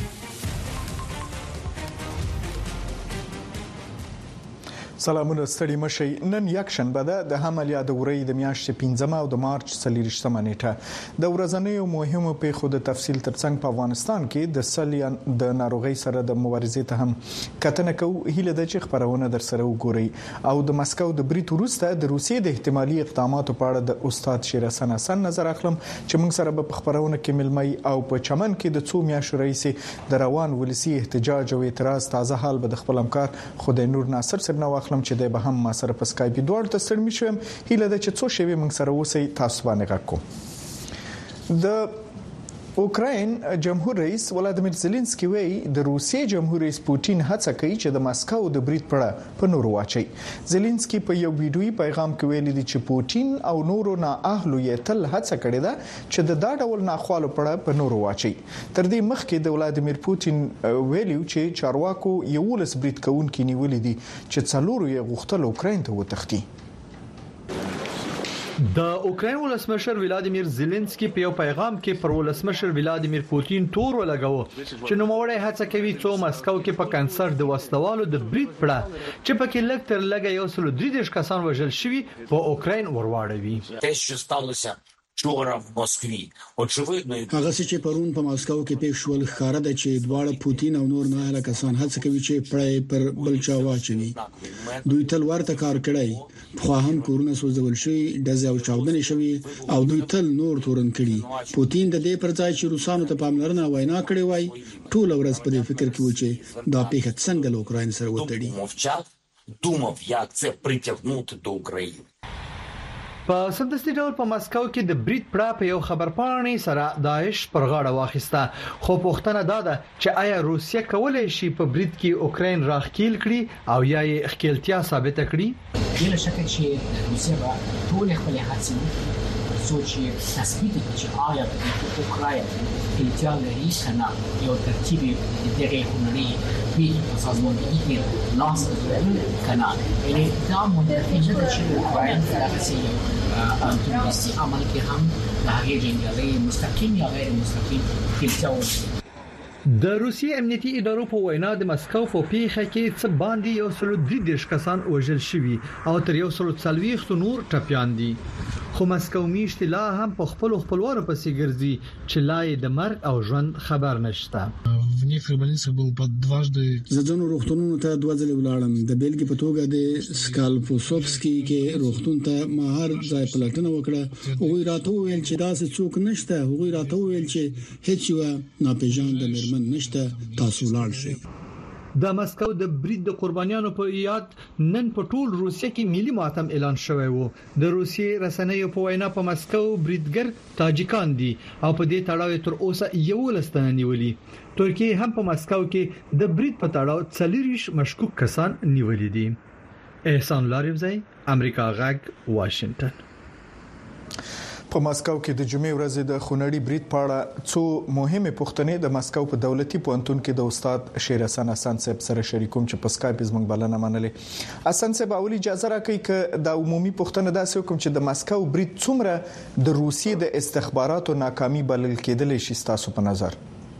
سلامونه ستړي مشي. نن یک شنبه ده د حمل یا د ورې د میاشتې 15 او د مارچ 23 نیټه. د ورځنیو مهمو پیښو د تفصیل ترڅنګ په افغانستان کې د سلیان د ناروغي سره د مبارزې ته هم کتنه کوو. هیله ده چې خبرونه در سره وګورئ. او د مسکو د برید وروسته د روسیې د احتمالي اقداماتو په اړه د استاد شیر حسن حسن نظر اخلم چې موږ سره په خبرونه کې ملمي او په چمن کې د څو میاشتو رئیس د روان ولسی احتجاج او اعتراض تازه حال به د خپل همکار خدای نور ناصر سره نو چې د به هم ما سره په سکایپ دوړ ته ستړي شوم. هیله ده چې څو شوي موږ سره اوسئ. تاسو باندې غوښکو. د اوکراین جمهور رئیس ولادیمیر زيلنسکي وی د روسیې جمهور رئیس پوتین هڅه کوي چې د ماسکو د برید پړه په نور واچي. زيلنسکي په یو ویډیوي پیغام کې ویلي دی چې پوتین او نورو نااهلو یې تل هڅه کړې ده چې د دا ډول ناخوالو پړه په نور واچي. تر دې مخکې د ولادیمیر پوتین ویلي چې چارواکو یو لس برید کوونکي نیولې دي چې څلورو یې غوښتل اوکراین ته وتښتي. د اوکراین ولسمشر ولادیمیر زيلنسکي په یو پیغام کې پر ولسمشر ولادیمیر پوتین تور ولګاوه چې نوموړی هڅه کوي څو مسکو کې په کنسرت د وسلوالو د برید پړه چې پکې لږ تر لږه یو سل 30 کسان وژل شوي په اوکراین ورواړوي. вчора в Москві. Очевидно, هغه چې پرون په ماسکو کې پېښ شول ښکاره ده چې دواړه پوتین او نور نه هغه کسان هڅه کوي چې پړې پر بل چا واچوي. دوی تل ورته کار کړی. خو هم کورونه سوځول شي، دزې او چاودنې شوي او دوی تل نور تورن کړي. پوتین د دې پر ځای چې روسانو ته پاملرنه وینا کړې وای ټول ورځ په دې فکر کې و چې دا پیښه څنګه له اوکراین سره وتړي. думав, як це притягнути до України. په سمدستي ډول په مسکو کې د برید پړه په یو خبرپاڼې سره داعش پر غاړه واخیسته. خو پوښتنه دا ده چې آیا روسیه کولای شي په برید کې اوکراین راخکیل کړي او یا یې خکیلتیا ثابت کړي؟ بلا شک چې روسیه به ټول خپل هڅې چې تثبیت کړي چې آیا د اوکراین خکیلتیا لري کنه یو ترتیب دغه هنري په سازماندهی کې لاس کنه. یعنی دا مهمه ده چې اوکراین دغه انتونیسي عمل کې هم د هغې جنګیالي مستقیم یا غیر مستقیم خکیلتیا ولري. د روسیې امنیتي ادارو په وینا د مسکو په پیښه کې څه باندې یو سل 30 کسان وژل شوي او تر یو سل 40 نور ټپيان دي. خو مسکو میشت لا هم په خپل خپلوانو پسې ګرځي چې لا د مرګ او ژوند خبر نشته. В некоторых больницах был под дважды. زدونو روغتونونو ته دوه ځله ولاړم. د بیلګې په توګه د سکالپوسوفسکي کې روغتون ته مهار ځای پلټنه وکړه. هغوی راته ویل چې داسې څوک نشته. هغوی راته ویل چې هیڅ یو ناپېژانده مېرمن نشته، تاسو لاړ شئ. د مسکو د برید د قربانیانو په یاد نن په ټول روسیه کې ملي ماتم اعلان شوی وو. د روسیې رسنیو په وینا په مسکو بریدګر تاجکان دي او په دې تړاو تر اوسه یو لستنه نیولي. ترکیه هم په مسکو کې د برید په تړاو 40 مشکوک کسان نیولي دي. احسان لاریوزی، امریکا غږ، واشنگټن. په مسکو کې د جمعې ورځې د خونړي برید په اړه څو مهمه پوښتنې د مسکو په دولتي پوهنتون کې د استاد شیر حسن حسن صاحب سره شریکوم چې په سکایپ زموږ بلنه منلې. حسن صاحب اولی اجازه راکړئ ک د عمومي پوښتنه داسې وکم چې د مسکو برید څومره د روسیې د استخباراتو ناکامي بلل کېدل شي تاسو په نظر؟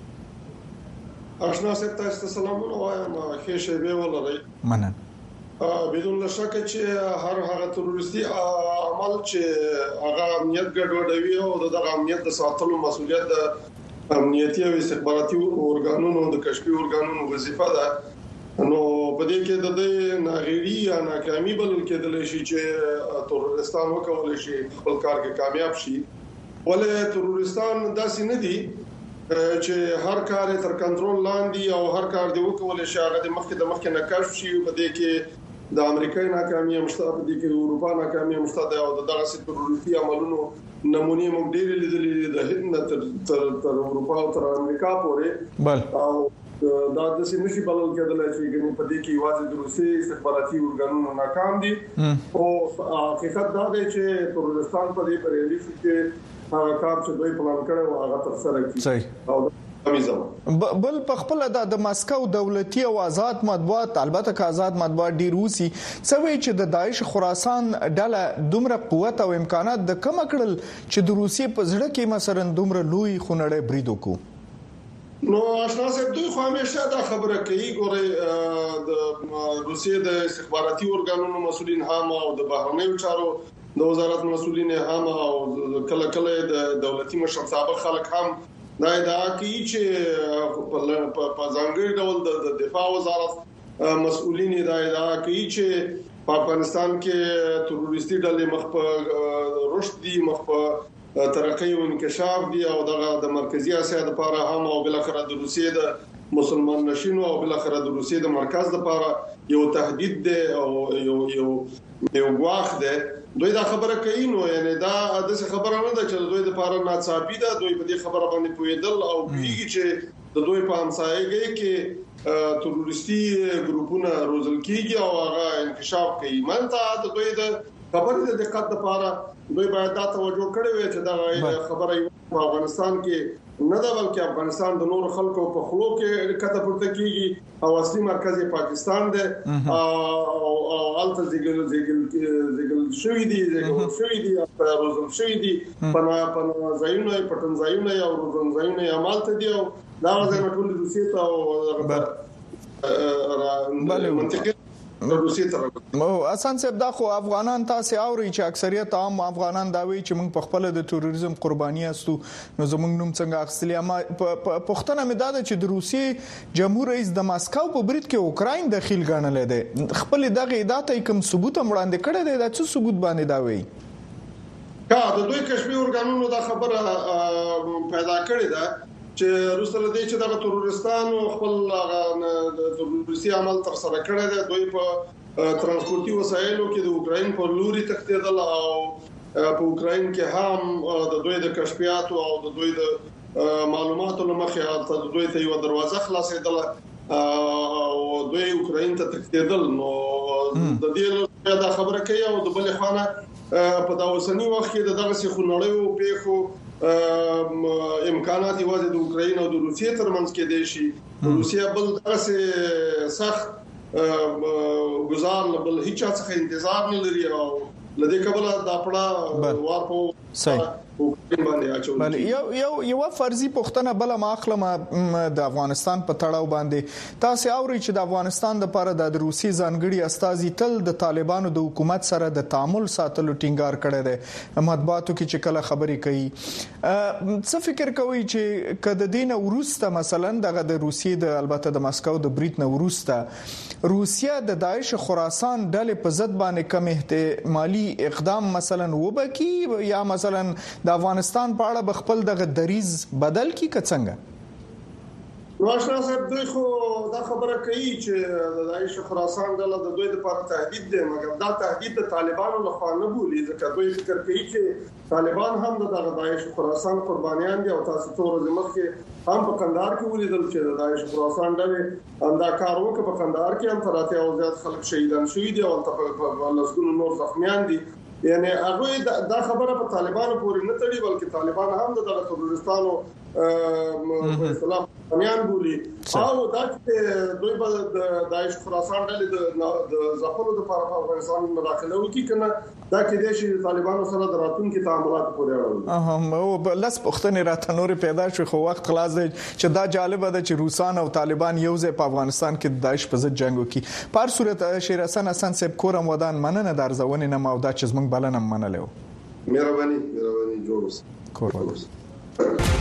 آشنا صاحب تاسو سلامونه وایم. ښه شی ولرئ. مننه. بدون شک چې هغه تروریستي عمل چې هغه امنیت ګډوډوي او د امنیت د ساتلو مسؤلیت د امنیتي او استخباراتي اورګانونو د کشفي اورګانونو وظیفه ده. نو په دې کې د دې ناغيري یا ناکامي بلل کېدل شي چې ترورستان وکول شي خپل کار کې کامیاب شي ولې ترورستان داسې نه دي چې هر کار تر کنټرول لاندې او هر کار دی وکول شي هغه د مخکې نه کشف شي په دې کې د امریکای ناکامي مشتاق دي کې اروپا ناکامي مشتاق او دغه ترورستي عملونو نمونه موږ ډېر لیدلې د هند تر اروپا او تر امریکا پورې بل او دا د سیمشي بلل کېدل چې ګنې په دې کې یوازې د روسي استخباراتي ارګانونو ناکام دي او حقیقت دا دی چې ترورستان په دې پرېلي چې هغه کار چې دوی پلان کړو هغه تر سره کیږي او بل په خپل د ماسکو دولتي او آزاد مطبوعات البته که آزاد مطبوعات ډیر روسي سوي چې د داعش خراسان ډله دومره قوت او امکانات د کم کړل چې د روسي په ځړه کې مثلا دومره لوی خونړې برید وکړو نو آشنا صاحب دوی خو همیشه دا خبره کوي ګوره د روسیې د استخباراتي ارګانونو مسؤلین هم او د بهرنیو چارو د وزارت مسؤلین هم او کله کله د دولتي مشر سابق خلک هم دا ادعا کوي چې په ځانګړي ډول د دفاع وزارت مسؤلین دا ادعا کوي چې په افغانستان کې تروریستي ډلې مخ په رشد دي مخ په ترقی او انکشاف دی او د مرکزی اسیا لپاره هم او بل اخر د روسیې د مسلمان نشینو او بل اخر د روسیې د مرکز لپاره یو تهدید دی او یو غواخ دی دوی دا خبره کوي نو یعنی دا د څه خبره نه ده چې دوی د لپاره ناڅاپي ده دوی په دې خبره باندې پویدل او بیږي چې د دوی په همسایګۍ کې تروریستي ګروپونه روزل کیږي او هغه انکشاف کوي منته د دوی د خبرې د دقت لپاره دوی باید دا توجه کړی وي چې دا خبره په افغانستان کې نه ده بلکې افغانستان د نور خلکو په خلو کې کته پورته کیږي او اصلي مرکز پاکستان دی او الته زګل شوې دي په روزل شوې دي په ځایونه پټن ځایونه او روزن ځایونه عملته دي او دا ځای ټول روسیې ته او منطقي مو اسان صاحب دا خو افغانان تاسو اوري چې اکثریت عام افغانان دا وی چې موږ په خپل د تروریزم قرباني استو نو زموږ نوم څنګه اخستلی اما پښتنه مې دا چې د روسي جمهور رئیس د ماسکو په برید کې اوکراین داخل غنل دي خپل دغه ادعا کوم ثبوت وړاندې کړی دی دا څه ثبوت باندې دا وی د دوی کشمیر ارګانونو دا خبره پیدا کړې ده چې روسله دې چې د ترورستان خپل د تروریستي عمل تر سره کړی دی دوی په ترانسپورتي وسایلو کې د اوکراین په لوري تختیدل او په اوکراین کې هم د دوی د کشفیات او د دوی د معلوماتو لمخې د دوی ته یو دروازه خلاصېدل او دوی اوکراین ته تختیدل نو د دې دا خبره کوي او د بل خانه په دا اوسنی وخت کې دغه څه خنړیو پیښو امکانات یوازې د اوکراین او د روسیې ترمنځ کې دي شي روسیا بل داسې سخت گزار بل هیڅ څه انتظار نه لري او لدې کبله دا پړه وارپو صحیح بل یو فرضي پښتنه بل ماخلم د افغانستان په تړاو باندې تاسو اوري چې د افغانستان د لپاره د روسي ځانګړي استازي تل د طالبانو د حکومت سره د تعامل ساتلو ټینګار کړی دی مطبوعاتو کې چې کله خبري کوي څه فکر کوي چې کله دین وروسته مثلا د روسي د البته د ماسکو د برید نه وروسته روسیا د داعش خراسان ډلې په ضد باندې کم احتمالي اقدام مثلا وبکي یا مثلا د افغانستان په اړه بخپل د دریز بدل کی کڅنګ نوښنا صاحب دوی خو دا خبره کوي چې د داعش خراسان ډله د دوی لپاره تهدید دی مګر دا تهدید د طالبانو لخوا نه بولي ځکه دوی فکر کوي چې طالبان هم د داعش خراسان قربانیان دي او تاسو ته ورځ مخکې هم په قندهار کې ولیدل چې د داعش خراسان ډلې اندا کار وکړ په قندهار کې هم تراته او زیات خلک شهیدان شوي دي او په لسګونو نور زخمیان دي یعنی هغه دا خبره په طالبانو پورې نه تړي بلکې طالبان هم د ترورستانو په اصطلاح بنیان بولی او دا چې دوی په داعش خراسان ډلې د ځخرو د لپاره په افغانستان مداخله وکړي کنه دا کې د شي طالبانو سره د راتلونکو تعاملات پورې اړه او لس پښتنې راته نور پیدا شو خو وخت خلاص دی چې دا جالب ده چې روسان او طالبان یو ځای په افغانستان کې د داعش په ضد جنگ وکړي په صورت شیر حسن حسن صاحب کورم ودان مننه درځونې نه مو دا چې زمونږ بلنه منلو مهرباني جوړوس کور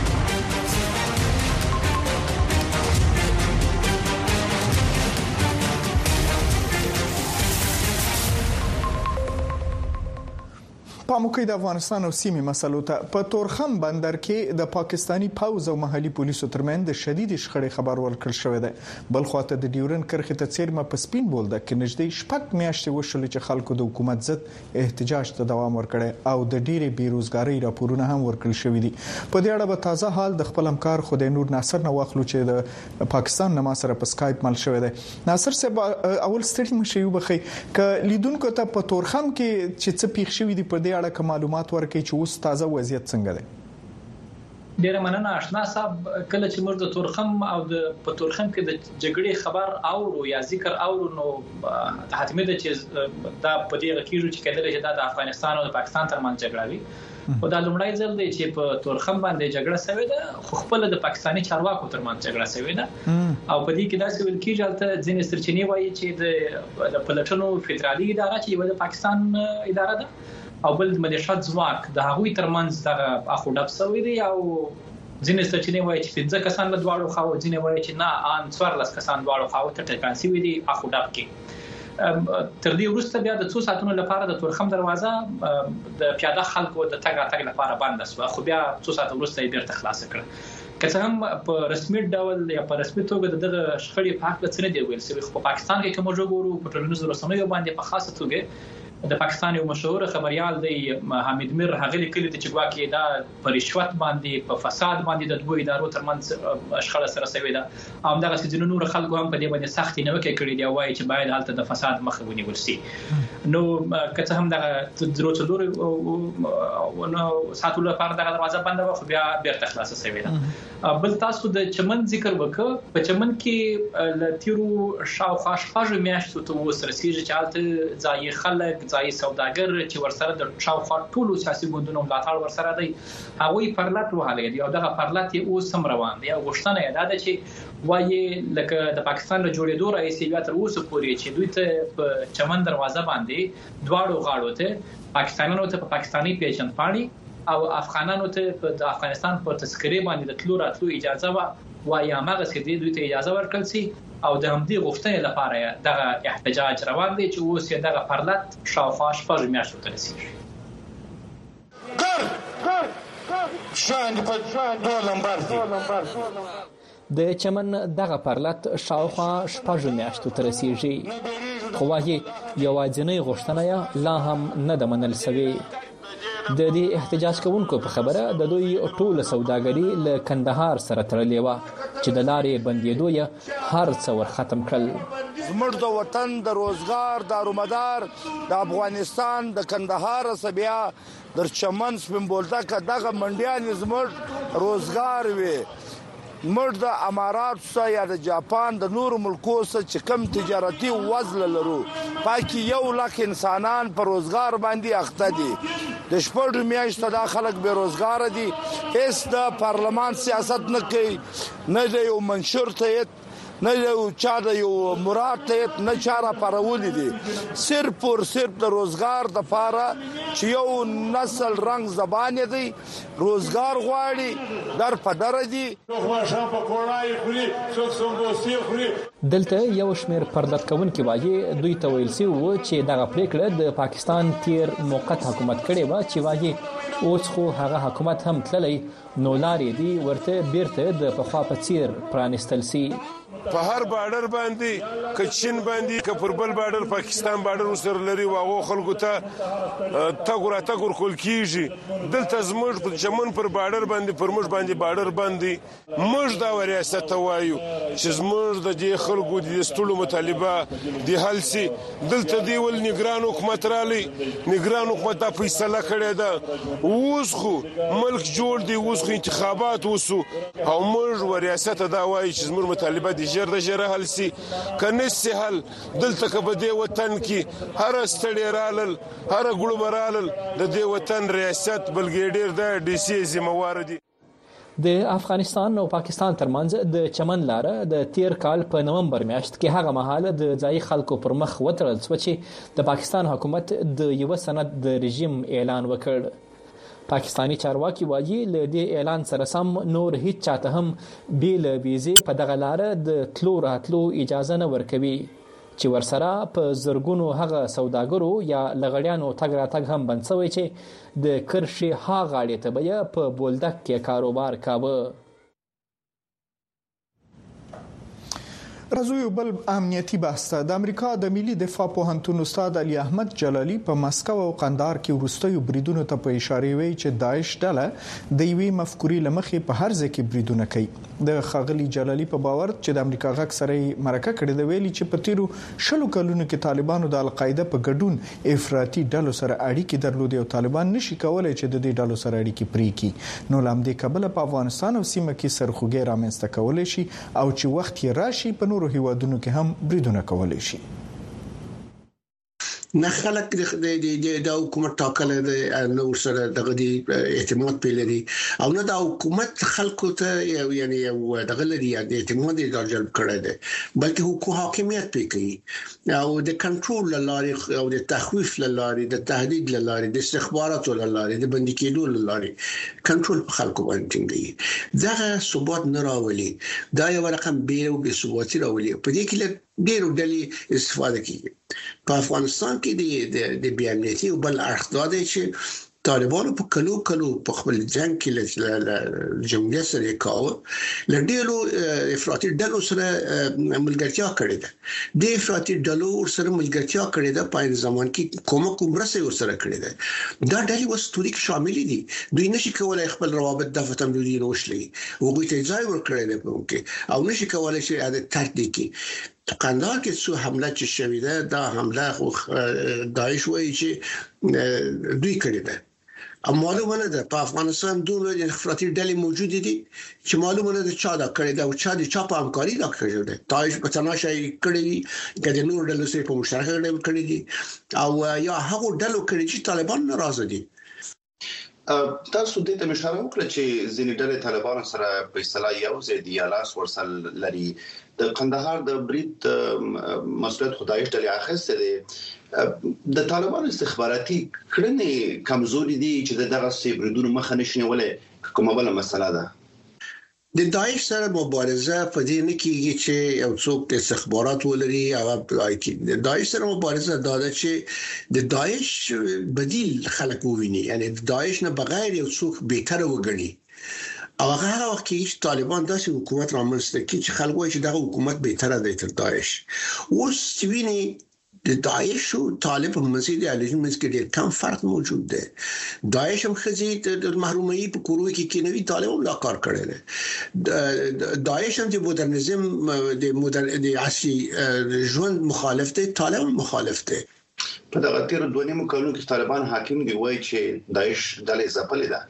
پاموکي د افغانستان او سیمې مسلو ته په تورخم بندر کې د پاکستانی پوز او محلي پولیسو ترمن د شدید شخړې خبر ورکړل شوې ده. بل خواته د ډیورن کرښې ته څیرمه په سپین بولده کې نږدې شپږ میاشتې وشول چې خلکو د حکومت ضد احتجاج ته دوام ورکړي او د ډېرې بیروزګاری راپورونه هم ورکړل شوې دي. په دې اړه به تازه حال د خپل همکار خدای نور ناصر نه واخلو چې د پاکستان نه ما سره په سکایپ مل شوې ده. ناصر صاحب اول ستړي مشي وبخي ک لیدونکو ته په تورخم کې چې څه پیښ شوې دي په دې اړه کوم معلومات ورکړي چې اوس تازه وضعیت څنګه دی؟ ډیره مننه آشنا صاحب. کله چې موږ د تورخم او د په تورخم کې د جګړې خبر اورو یا ذکر اورو نو حتمي ده چې دا په دې کې چې کېدل چې د افغانستان او د پاکستان ترمنځ جګړه وي. خو دا لومړی ځل دی چې په تورخم باندې جګړه شوې ده، خو خپل د پاکستاني چارواکو ترمنځ جګړه شوې ده او په دې کې دا څه ویل کېږي چې ځینې سرچینې وایي چې د پلټنو فدرالي اداره چې یو د پاکستان اداره ده او بل ملیشات ځواک د هغوی ترمنځ دغه اخو ډب شوی دی او ځینې سرچینې وایي چې 15 کسان له دواړو خواو، ځینې وایي چې نه ان 14 کسان دواړو خواو ته ټکان شوی دی اخو ډب کې. تر دې وروسته بیا د 2 ساعتونو لپاره د تورخم دروازه د پیاده خلکو د تګ راتګ لپاره بند شو، خو بیا 2 ساعت وروسته یې بیرته خلاص کړه. که څه هم په رسمي ډول یا په رسمي توګه دغه شخړې په حق څه نه دی ویل شوی، خو په پاکستان کې کوم وګورو په ټولنیزو رسنیو باندې په خاصه توګه د پاکستان یو مشهور خبريال دی حمید میر هغه لیکلي چې ګواکې دا په رشوت باندې په فساد باندې د دوه ادارو ترمنځ شخړه سره شوې ده او دغه چې نور خلکو هم په دې باندې سختي نه وکړي کړي دی وایي چې باید حالت د فساد مخه ونیول شي. نو که څه هم دغه درو څلور نو ساتلو لپاره دغه دروازه بنده و خو بیا بیرته خلاصه شوې ده. بل تاسو د چمن ذکر وکړ، په چمن کې لتیرو شاوخوا شپږ میاشتو ته وسرسیږي چې حالت ځای خلک ځای سوداګر چې ورسره د شاوخوا ټولو سیاسي ګوندونو ملاتړ ورسره دی هغوی پرلط وهلی دی او دغه پرلط یې اوس هم روان دی. او غوښتنه یې دا ده چې وایي لکه د پاکستان له جوړېدو راهیسې بیا تر اوسه پورې چې دوی ته په چمن دروازه باندې دواړو غاړو ته پاکستانیانو ته په پاکستاني پیژند پاڼې او افغانانو ته د افغانستان په تذکرې باندې د تلو راتلو اجازه وایي هماغسې دوی ته اجازه ورکړل شي او د همدې غوښتنې لپاره دغه احتجاج روان دی چې اوس یې دغه پرلط شاوخوا 4 میاشتو ته رسیږي. د چمن دغه پرلط شاوخوا 4 میاشتو ته رسیږي، خو وايي یوازینۍ غوښتنه لا هم نه ده منل شوې. د دې احتجاج کوونکو په خبره د دوی ټول سوداګري له کندهار سره تړلې و چې د لارې بندېدو یې هر څه ور ختم کړل. زموږ د وطن د روزګار دارومدار د افغانستان د کندهار سبیا در چمن سپین بولدک دغه منډیان زموږ روزګار وي. موږ د امارات سره یا د جاپان د نور ملکو سره چې کم تجارتي وزل لرو پاکي 1 لک انسانان پر روزګار باندې اخته دي. د شپږ میاشتو د خلک به روزګار دي، هیڅ د پارلمان سیاست نه کوي، نه د یو منشور ته نه یو چا د یو مراد ته نه چاره پرولې دي، صرف اور صرف د روزګار د پاره چې یو نسل رنگ زبان دی روزګار غواړي در پدر دي. دلته یو شمیر پرلط کوونکي وایي دوی ته ویل شي و چې دغه پریکړه د پاکستان تیر موقت حکومت کړي و چې وایي اوس خو هغه حکومت هم تللی نو لارې دی ورته بیرته د پخوا په څیر پرانستل سي. په هر بارډر باندې که چین باندې که پر بل بارډر پاکستان بارډر سره لري واغو خلکو ته تګ ورکول کیږي. دلته زموږ په چمن پر بارډر باندې پر موږ باندې بارډر باندې موږ دا ریاست ته وایو چې زموږ د دې خلکو د ستړو مطالبه د حل سي. دلته دی ول نگران حکومت رالی، نگران حکومت دا فیصله کړې ده اوس خو ملک جوړ دی، اوس خو انتخابات وسو او موږ ریاست دا وایي چې زموږ مطالبه د جره حل سي. کنه سي حل دلته که په دې وطن کې هر ستړي رالل هر ګړو رالل د دې وطن ریاست بلګیډر د ډي سي ذمہوار دي. د افغانستان او پاکستان ترمنځ د چمن لاره د تیر کال په نومبر میاشت کې هغه مهاله د ځای خلکو پر مخ وتړل شو چې د پاکستان حکومت د یو سند د رژیم اعلان وکړ. پاکستانی چارواکي وایي له دې اعلان سره سم نور هیڅ چاته هم بیل ویزه په دغه لار د تلو راتلو اجازه نه ورکوي چې ورسره په زرګونو هغه سوداګرو یا لغړیانو تګ راتګ هم بند شوی چې د کرشي ها غاړې ته به په بولدک کې کاروبار کاوه. راځو یو بل امنیتي بحث ته. د امریکا د ملي دفاع پوهنتون استاد علي احمد جلالي په مسکو او قندهار کې وروستیو بریدونو ته په اشاره وی چې داعش ډله د یوې مفکورې لمخې په هر ځای کې بریدونه کوي. د خاغلی جلالي په باور چې د امریکا غږ سره مرکه کړې د ویلي چې په تیرو 10 کلونو کې طالبانو د القاعده په ګډون افراطي ډلو سره اړیکې درلودې او طالبان نشي کولای چې د دې ډلو سره اړیکې پرې کړي. نو لامدې کابل په افغانستان او سیمه کې سرخوږی رامنځته کولای شي او چې وخت یې راشي په نورو هیوادونو کې هم بریدونه کولای شي. نه خلک د حکومت ټاکل د نو سره دغه دی اعتماد پیلري او نه د حکومت خلکو ته یعنی دغه لري د اعتماد د جلب کړی دی بلکې حکومت کوي او د کنټرول لاري او د تخويف لاري د تهدید لاري د استخباراتو لاري د بندي کېدو لاري کنټرول په خلکو باندې ټینګي دغه ثبات نه راولي دا یو رقم بیرو به ثبات راولي په دې کې ډېر ډلې استفاده کوي. په افغانستان کې د بیانیتي او بل اړخ دا دی چې طالبانو په کلو په خپل جنگ کې له جمهوریت سره کاوه لډیرو افراطي ډلو سره ملګرتیا کړې ده. د افراطي ډلو سره ملګرتیا کړې ده په ځمان کې کومه مرسته سره کړې ده. دا ډلې وستوري شامل دي. دوی نشي کولای خپل روابط د فتمدودي روشلي وګړي ته ځای ورکړي ده او نشي کولای چې د تحقیق قندهار کې څو حمله چې شوې ده دا حمله خو داعش وایي چې دوی کړې ده. معلومه نه ده په افغانستان دوه افراطي ډلې موجود دي چې معلومه نه ده چا دا کړی دا او چا په همکاري دا کړی ده. داعش په تماشا کړی دي د نور ډلو سره په مشترک ډول کړی دي او یا هغه ډلو کړی چې طالبان ناراضه دي. تاسو دې ته اشاره وکړه چې ځینې ډلې طالبانو سره په اصطلاح یو ځای دی لاس ورسل لري. د قندهار د برید مسؤلیت خدایش ډلې اخیسته دي. د طالبانو استخباراتي کړنې کمزوري دي چې دغه سیبردونو مخه نشي نیولای کومه بل مسله ده. د داعش سره مبارزه په دې نه کېږي چې یو څوک استخبارات ولري او د داعش سره مبارزه دا ده چې د داعش بدیل خلک وویني یعنی د داعش نه بغیر یو څوک بهتر وګڼي او هغه وخت کې طالبان داسې حکومت رامنځته کړي چې خلک وایي چې دغه حکومت بهتر دی تر داعش. اوس ویني د داعش او طالب په مسجد علیه مسجد ډېر کم فرق موجود دی. داعش هم خزي د محرومي په کورو کې نوې طالب هم لا کار کړی دی. داعش هم د مدرنیزم د عصري ژوند مخالف دی طالب مخالف دی. په دغه تیر 2 کلونو کې طالبان حاکم دی وایي چې داعش ډلې ځپلې ده.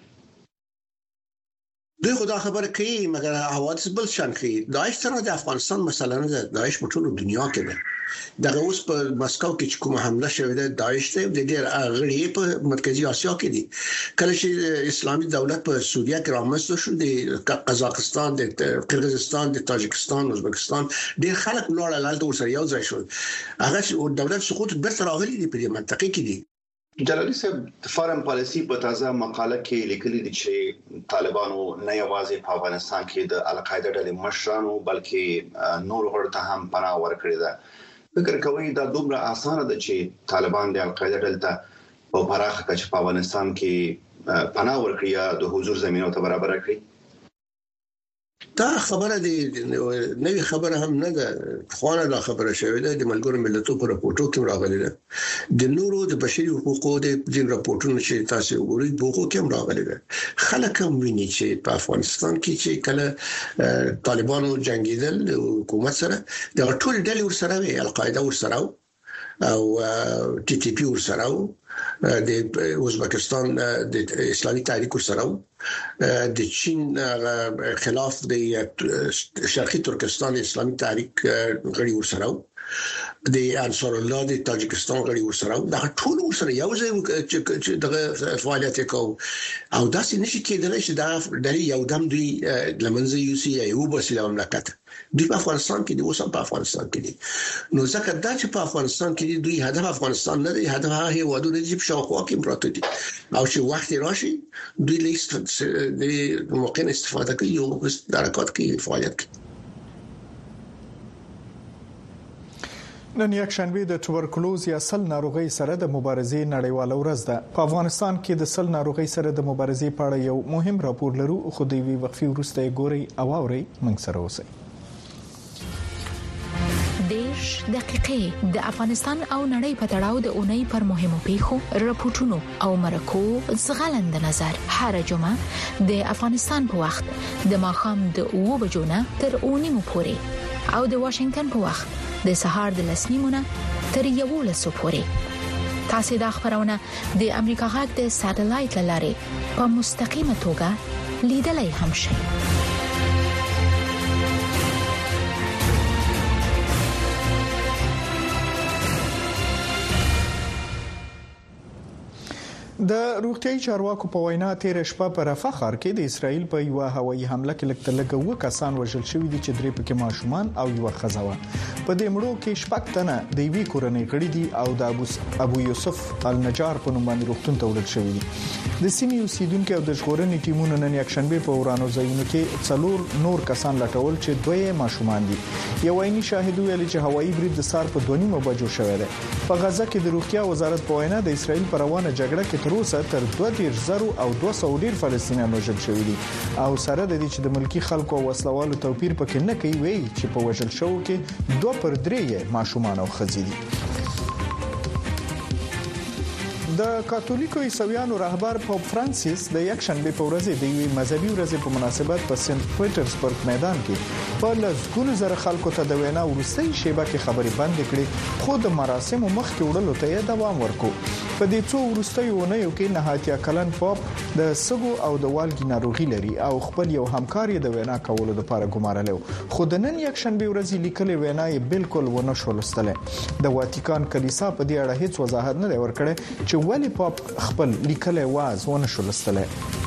دوی خدا خبره کوي مګر حوادث بل شان کوي. داعش سره د افغانستان مثلا نه داعش په ټول دنیا کې ده. دغه اوس په مسکو کې کومه حمله شوې ده داعش ته د ډېر غړي په مرکزی اسیا کې دي. کله چې اسلامي دولت په سوریه کې رامنځته شو د قزاقستان د قرغیزستان د تاجکستان ازبکستان ډېر خلک نور لاله ورسره یو ځای شول. هغه دولت سقوط بیرته راغلي دي په دې منطقه کې دي. جلالي صاحب فارم پالیسی په تازه مقاله کې لیکلي دي چې طالبانو نه یوازې په افغانستان کې د القاعده ډلې مشرانو بلکې نور غړو ته هم پناه ورکړي ده. فکر کوي دا دومره اسانه ده چې طالبان د القاعده ډلې ته په پراخه کچه په افغانستان کې پناه ورکړي یا د حضور زمينه ته برابر کړي؟ دا خبره دی نوې خبره هم نه ده. خوانه دا خبره شوې ده د ملګرو ملتونو په راپورټو کې راغلي ده. د نورو د بشري حقوقو د ځین راپورټونو چې تاسو وګورئ بوخو کې هم راغلي ده. خلک هم ویني چې په افغانستان کې چې کله طالبانو جنگیدل حکومت سره د ټول ډلې ورسره وي القاعده ورسره او ټي ټي پی ورسره د ازبکستان د اسلامي تحریک سره د چین خلاف د شرقي ترکستان اسلامي تحریک غړي ورسره د انصار الله د تاجکستان غړي ورسره دا ټول ورسره یو ځای چې دغه فعالیت کوي او داسې نشي کېدلی چې دا د یو دم دوی لمنځه یوسي یو بسیله مملکت دوی په افغانستان کې دي اوس هم په افغانستان کې دي. نو ځکه دا چې په افغانستان کې دي دوی هدف افغانستان نه دی هدف هغه هیوادونه دي چې شاوخوا کې پراته دي او چې وخت راشي دوی لیست د موقع استفاده کوي او حرکت کوي فعالیت کوي. نن یک شنبه د توبرکلوز یا سل ناروغي سره د مبارزې نړیواله ورځ ده. په افغانستان کې د سل ناروغي سره د مبارزې په اړه یو مهم راپور لرو، خو د وی وقفي وروسته ګوري او اوري موږ سره اوسئ. دیش دقیقې د افغانستان او نړۍ په تړاو د اونۍ پر مهمو پیښو، راپورټونو او مرکو زغلند نظر هر جمعه د افغانستان په وخت د ماښام د 2 بجو نه تر 9 پورې او د واشنگټن په وخت د سهار د 10 تر 11 پورې. تاسو د خبرونه د امریکا غږ د ساتلایت لارې په مستقیمه توګه لیدلای هم شئ. د روغتيایي چارواکو په وینا تیر شپه په رفح ښار کې د اسرایل په یو هوایي حمله کې لږ کسان وژل شوي دي چې درې پکې ماشومان او یو ښځه وه. په دې مړو کې شپږ تنه د یوې کورنۍ غړي دي او د ابو یوسف النجار په نوم باندې روغتون ته وړل شوي دي. د سیمې اوسیدونکو او د ژغورنې ټیمونو نن یک شنبه په ورانو ځایونو کې څلور نور کسان لټول چې دوی ماشومان دي. یو عیني شاهد ویلي چې هوایي برید د سار په 2:30 بجو شوی دی. په غزه کې د روغتیا وزارت په وینا د اسرایل پر روانه جګړه کې روسه تر 20,000 او 200 ډیر فلسطینیان وژل شوي دي او سره د دې چې د ملکی خلکو او وسلوالو توپیر پکې نه کوي، وایي چې په وژل شوو کې 2/3 ماشومان او ښځې دي. د کاتولیکو عیسویانو رهبر پوپ فرانسیس د یک شنبه په ورځ د یوې مذهبي ورځې په مناسبت په سنت پیټرزبرګ میدان کې په لږ زره خلکو ته د وینا ورستۍ شیبه کې خبرې بند کړې، خو د مراسمو مخکې وړلو ته دوام ورکړ. په دې څو ورستۍ ونیو کې نهایت کلن پوپ د سګو او د والګي ناروغي لري او خپل یو همکار د وینا کولو لپاره ګمارلو، خو د نن یک شنبه ورځ لیکلې وینا یې بالکل ونه شولستله. د واتیکان کلیسا په دې اړه هیڅ وضاحت نه ورکړي چې ولی پاپ خپل لیکلې واز ونه شولستله.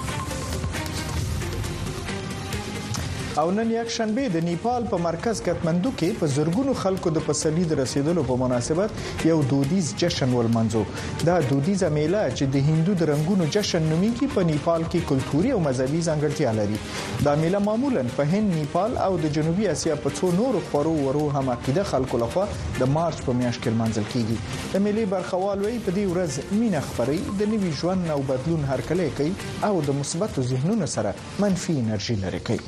او نن یک شنبه د نیپال په مرکز کاتمندو کې په زرګونو خلکو د پسرلي د رسیدلو په مناسبت یو دودیز جشن ولمنځو. دا دودیزه میله چې د هندو د رنگونو جشن نومیږي په نیپال کې کلتوري او مذهبي ځانګړتیا لري. دا میله معمولا په هند، نیپال او د جنوبي اسیا په څو نورو خورو ورو هم عقیده خلکو لخوا د مارچ په میاشت کې لمانځل کیږي. د میلې برخوال وی په دې ورځ مینه خبري د نوي ژوند او بدلون هرکلی کوي او د مثبت ذهنونو سره منفي انرژي لري کوي.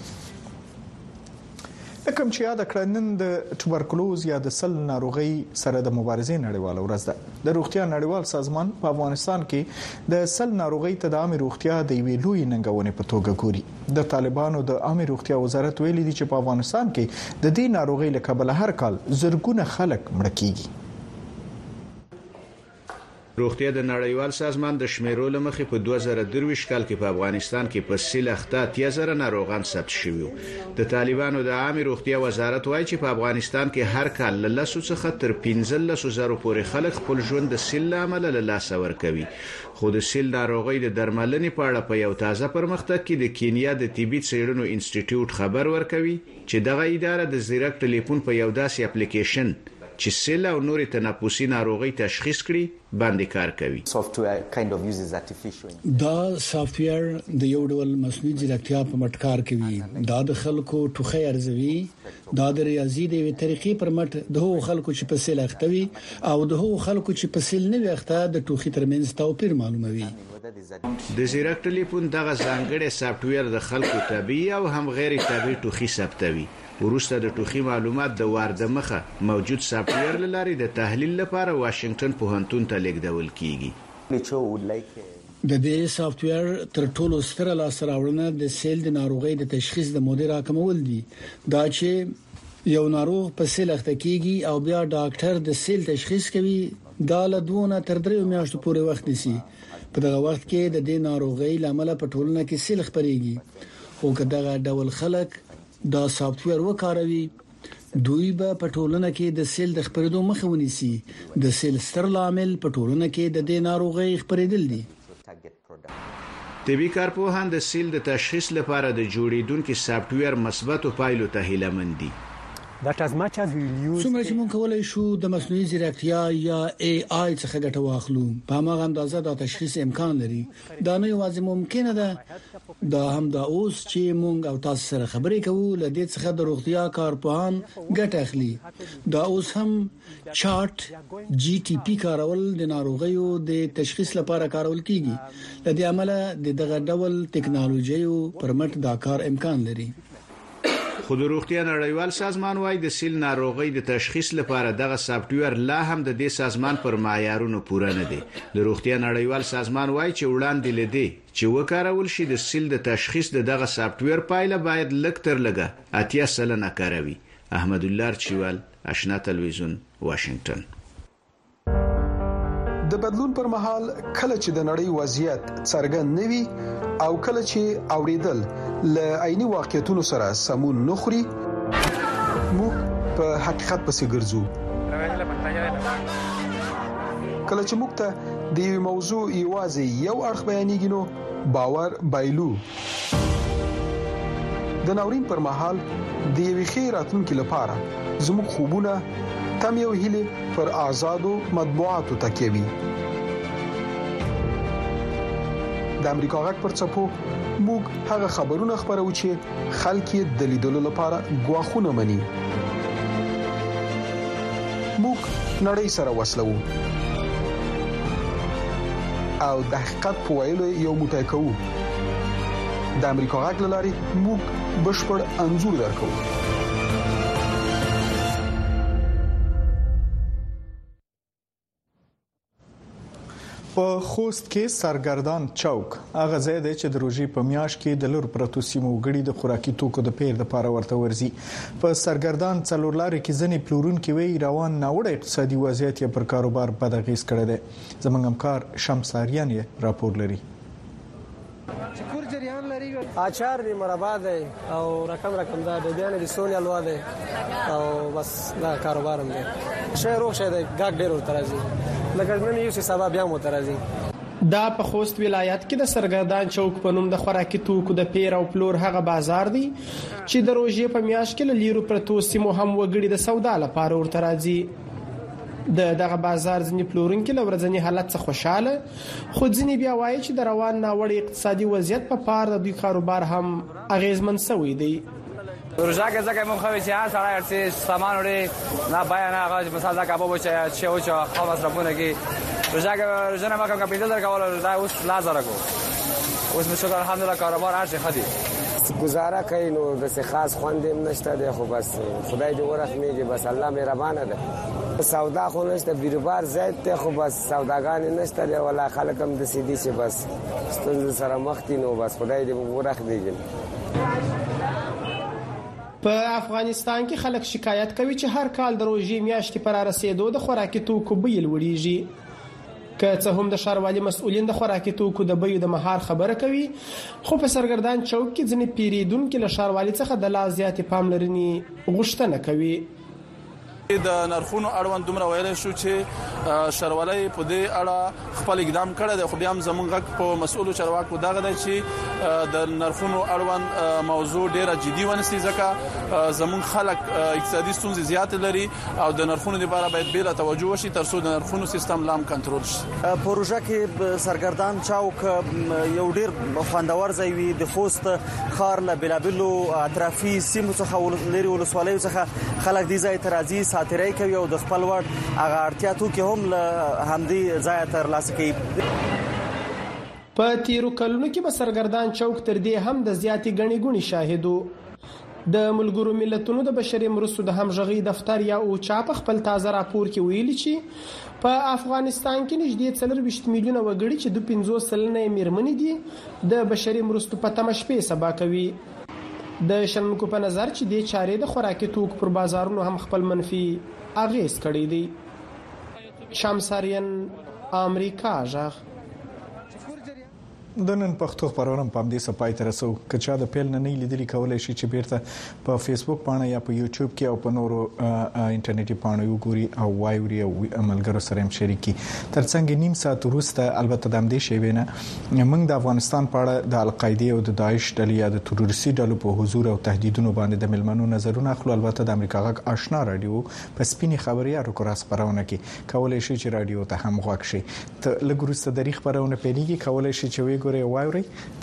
کوم چې یاد کړه نن د توبرکلوز یا د سل ناروغي سره د مبارزې نړیواله ورځ ده. د روغتیا نړیوال سازمان په افغانستان کې د سل ناروغي ته د عامه روغتیا د ویلوي ننګونې په توګه ګوري. د طالبانو د عامه روغتیا وزارت ویلي دي چې په افغانستان کې د دې ناروغي له کبله هر کال زرګونه خلک مړ کیږي. روغتیا د نړیوال سازمان د شمیرو لمخې په 2023 کال کې په افغانستان کې په سل اخته 10,000 ناروغان ثبت شوي. د طالبانو د عامه روغتیا وزارت وایي چې په افغانستان کې هر کال له 10 څخه تر 15,000 پورې خلک خپل ژوند د سل عمل له لاس ورکوي. خو د سل ناروغي د درملنې په اړه په یو تازه پرمختګ کې د کینیا د طبي څېړنو انسټیټیوټ خبر ورکوي چې دغه اداره د زیرک ټلیفون په یو داسې اپلیکیشن چې سل او نورې تنفسي ناروغي تشخیص کړي باندې کار کوي. دا سافټویر د یو ډول مصنوعي ځیرکتیا په مټ کار کوي. دا د خلکو ټوخی ارزوي. دا د ریاضي د طریقې پر مټ د هغو خلکو چې په سل اختوي او د هغو خلکو چې په سل نه وخته د ټوخي ترمنځ توپیر معلوموي. د زیرک ټلیفون دغه ځانګړی سافټویر د خلکو طبيعي او هم غیر طبيعي ټوخي ثبتوي. ورسته د ټوخي معلومات د وارده مخه موجود سافټویر لاري د تحلیل لپاره واشنگټن پوهنتون ته لیږدول کیږي. د دې سافټویر تر ټولو ستره لاسته راوړنه د سیل د ناروغي د تشخیص د مودې راکمول دي. دا چې یو ناروغ په سیل اخته کیږي او بیا ډاکټر د سیل تشخیص کوي، دا له 2 تر 3 میاشتو پورې وخت نیسي. په دغه وخت کې د دې ناروغي لامل په ټولنه کې سیل خپريږي. خو کداغه ډول خلک دا سافټویر وکاروي، دوی به په ټولنه کې د سیل د خپرېدو مخه ونیسي. د سیل ستر عامل په ټولنه کې د دې ناروغي خپرېدل دي. طبي کارپوهان د سیل د تشخیص لپاره د جوړیدونکو سافټویر مثبتو پایلو ته هیله مند دي. څومره چې موږ کولای شو د مصنوعي ځیرکتیا یا AI څخه ګټه واخلو په هغه اندازه د تشخیص امکان لري. دا نه یوازې ممکنه ده، دا هم دا اوس چې موږ او تاسو سره خبرې کوو له دې څخه د روغتیا کارپوهان ګټه اخلي. دا اوس هم چارت GTP کارول د ناروغیو د تشخیص لپاره کارول کیږي. د دې عمله دغه ډول ټکنالوژي پر مټ دا کار امکان لري. خو د روغتیا نړیوال سازمان وايي د سیل ناروغي د تشخیص لپاره دغه سافټویر لا هم د دې سازمان پر معیارونو پوره نه دی. د روغتیا نړیوال سازمان وايي چې وړاندې لیدي چې وکارول شي د سیل د تشخیص دغه سافټویر پایله باید لږ تر لږه 80% کاروي. احمد الله چوال، آشنا تلویزیون، واشنگټن. د بدلون پر مهال کله چې د نړۍ وضعیت څرګند نوي او کله چې اوریدل ل عیني واقعیتونو سره سمون نخري، موږ په حقیقت پسې ګرځو. کله چې موږ ته د یو موضوع یوازې یو اړخ بیانېږي نو باور بایلو. د ناورین پر مهال د یوې ښې راتلونکي لپاره زموږ خوبونه تم یو هیله پر آزادو مطبوعاتو تکیوي. د امریکا غږ پر څپو موږ هغه خبرونه خبرو چې خلک یې د لیدلو لپاره غواخونه مني. موږ نړۍ سره وصلو او د حقیقت په ویلو یو موټی کوو. د امریکا غږ لاري موږ بشپړ انځور درکو. په خوست کې سرګردان چوک هغه ځای دی چې د روژې په میاشت کې د لور پرتو سیمو وګړي د خوراکي توکو د پیر لپاره ورته ورځي. په سرګردان څلورلارې کې ځنې پلورونکي وی روان ناوړه اقتصادي وضعیت یې پر کاروبار بد اغیز کړی دی. زموږ همکار شمس اریان یې راپور لري. اچار دی، مربا دی او رقم دا د بیان دي سونی الوا دی او بس دا کاروبار هم دی. شهر روغ شه دی ګاګ ډیر ورترازي لکه نن یو څه سبب بیا مترازي. دا په خوست ولایت کې د سرګردان چوک په نوم د خوراکي توکو د پیر او پلور هغه بازار دی چې د روژې په میاشت کې لیرو پرتو سیمو هم وګړي د سودا لپاره ورته راځي. دغه بازار ځنی پلورونکي له ورځنی حالت څخه خوشاله، خو ځنی بیا وایي چې د روان ناوړه اقتصادي وضعیت په پار د دوی کاروبار هم اغیزمن شوی دی. روزه که زکه مخوي چې هر سړی ارتي سامان وړي نه بیان هغه مثلا زکه بابا چې او چې خلاص راپونه کې روزه نه ما کوم کپیټل درکول روزه اوس لازم راکو اوس مشکل الحمدلله کاروبار هر څه خدي گزاره کوي نو د څه خاص خوندم نشته دی، خو بس خدای دې ورحمېږي، بس الله مهربانه ده. سودا خو نشته، بیروبار زیات دی خو بس سوداګان نشته دی ولا خلک هم د سیدي چې بس ستونزې سره مخ دي نو بس خدای دې ورحمېږي. په افغانستان کې خلک شکایت کوي چې هر کال د روژې میاشتې پر رسیدو د خوراکي توکو بیې لوړیږي. که څه هم د ښاروالي مسؤلین د خوراکي توکو د بیو د مهار خبره کوي، خو په سرګردان چوک کې ځینې پیریدونکو له ښاروالي څخه د لا زیاتې پاملرنې غوښتنه کوي. د نرخونو اړوند دومره ویل شو چې ښاروالي په دې اړه خپل اقدام کړی دی، خو بیا هم زموږ غږ په مسؤلو چارواکو دغه دی چې د نرخونو اړوند موضوع ډیره جدي ونیسي، ځکه زموږ خلک اقتصادي ستونزې زیات لري او د نرخونو لپاره باید بیل توجه وشي ترڅو د نرخونو سیستم لام کنټرول شي. پروژه کې سرګردان چوک یو ډیر خوندور ځای وي، د خوست ښار له بلابلو اطرافي سیمو څخه لري ولسوالیو څخه خلک دې ځای ته راځي، ساتیرای کوي او د خپل وړ هغه اړتیا توکي هم له همدې ځای تر لاسه کوي. په تیرو کلونو کې به سرګردان چوک تر دې هم د زیاتې غني ګونی شاهدو. د ملګرو ملتونو د بشري مرستو د همغږي دفتر یا اوچا په خپل تازه راپور کې ویلي چې په افغانستان کې نږدې 40 میلیونه وګړي چې د 50 سلنه میرمنې دي د بشري مرستو په تمه شپې سبا کوي. د شنونکو په نظر چې د چارې د خوراکي توکو پر بازارونو هم خپل منفي اغیز کړی دی. شمساریان، امریکا ژغ. د نن پښتو خبرونه په دې سپای تر رسو کچا د پیل نه لیدلې کولای شي چې بیرته په فیسبوک باندې یا په یوټیوب کې او په نورو انټرنیټي باندې وګوري او وایوري او عملګرو سره هم شریکي ترڅنګ نیم ساعت وروسته البته د همدې شی وینه موږ د افغانستان په اړه د القاعده او د داعش ډلې یا د تروریستي ډلو په حضور او تهدیدونو باندې د ملمنو نظرونه خپل البته د امریکا غږ آشنا رادیو په سپینې خبريالو کورس خبرونه کې کولای شي چې رادیو ته هم غوښ شي ته لګورسته د خبرونه پیلېږي کولای شي چې وی ګوري وایوري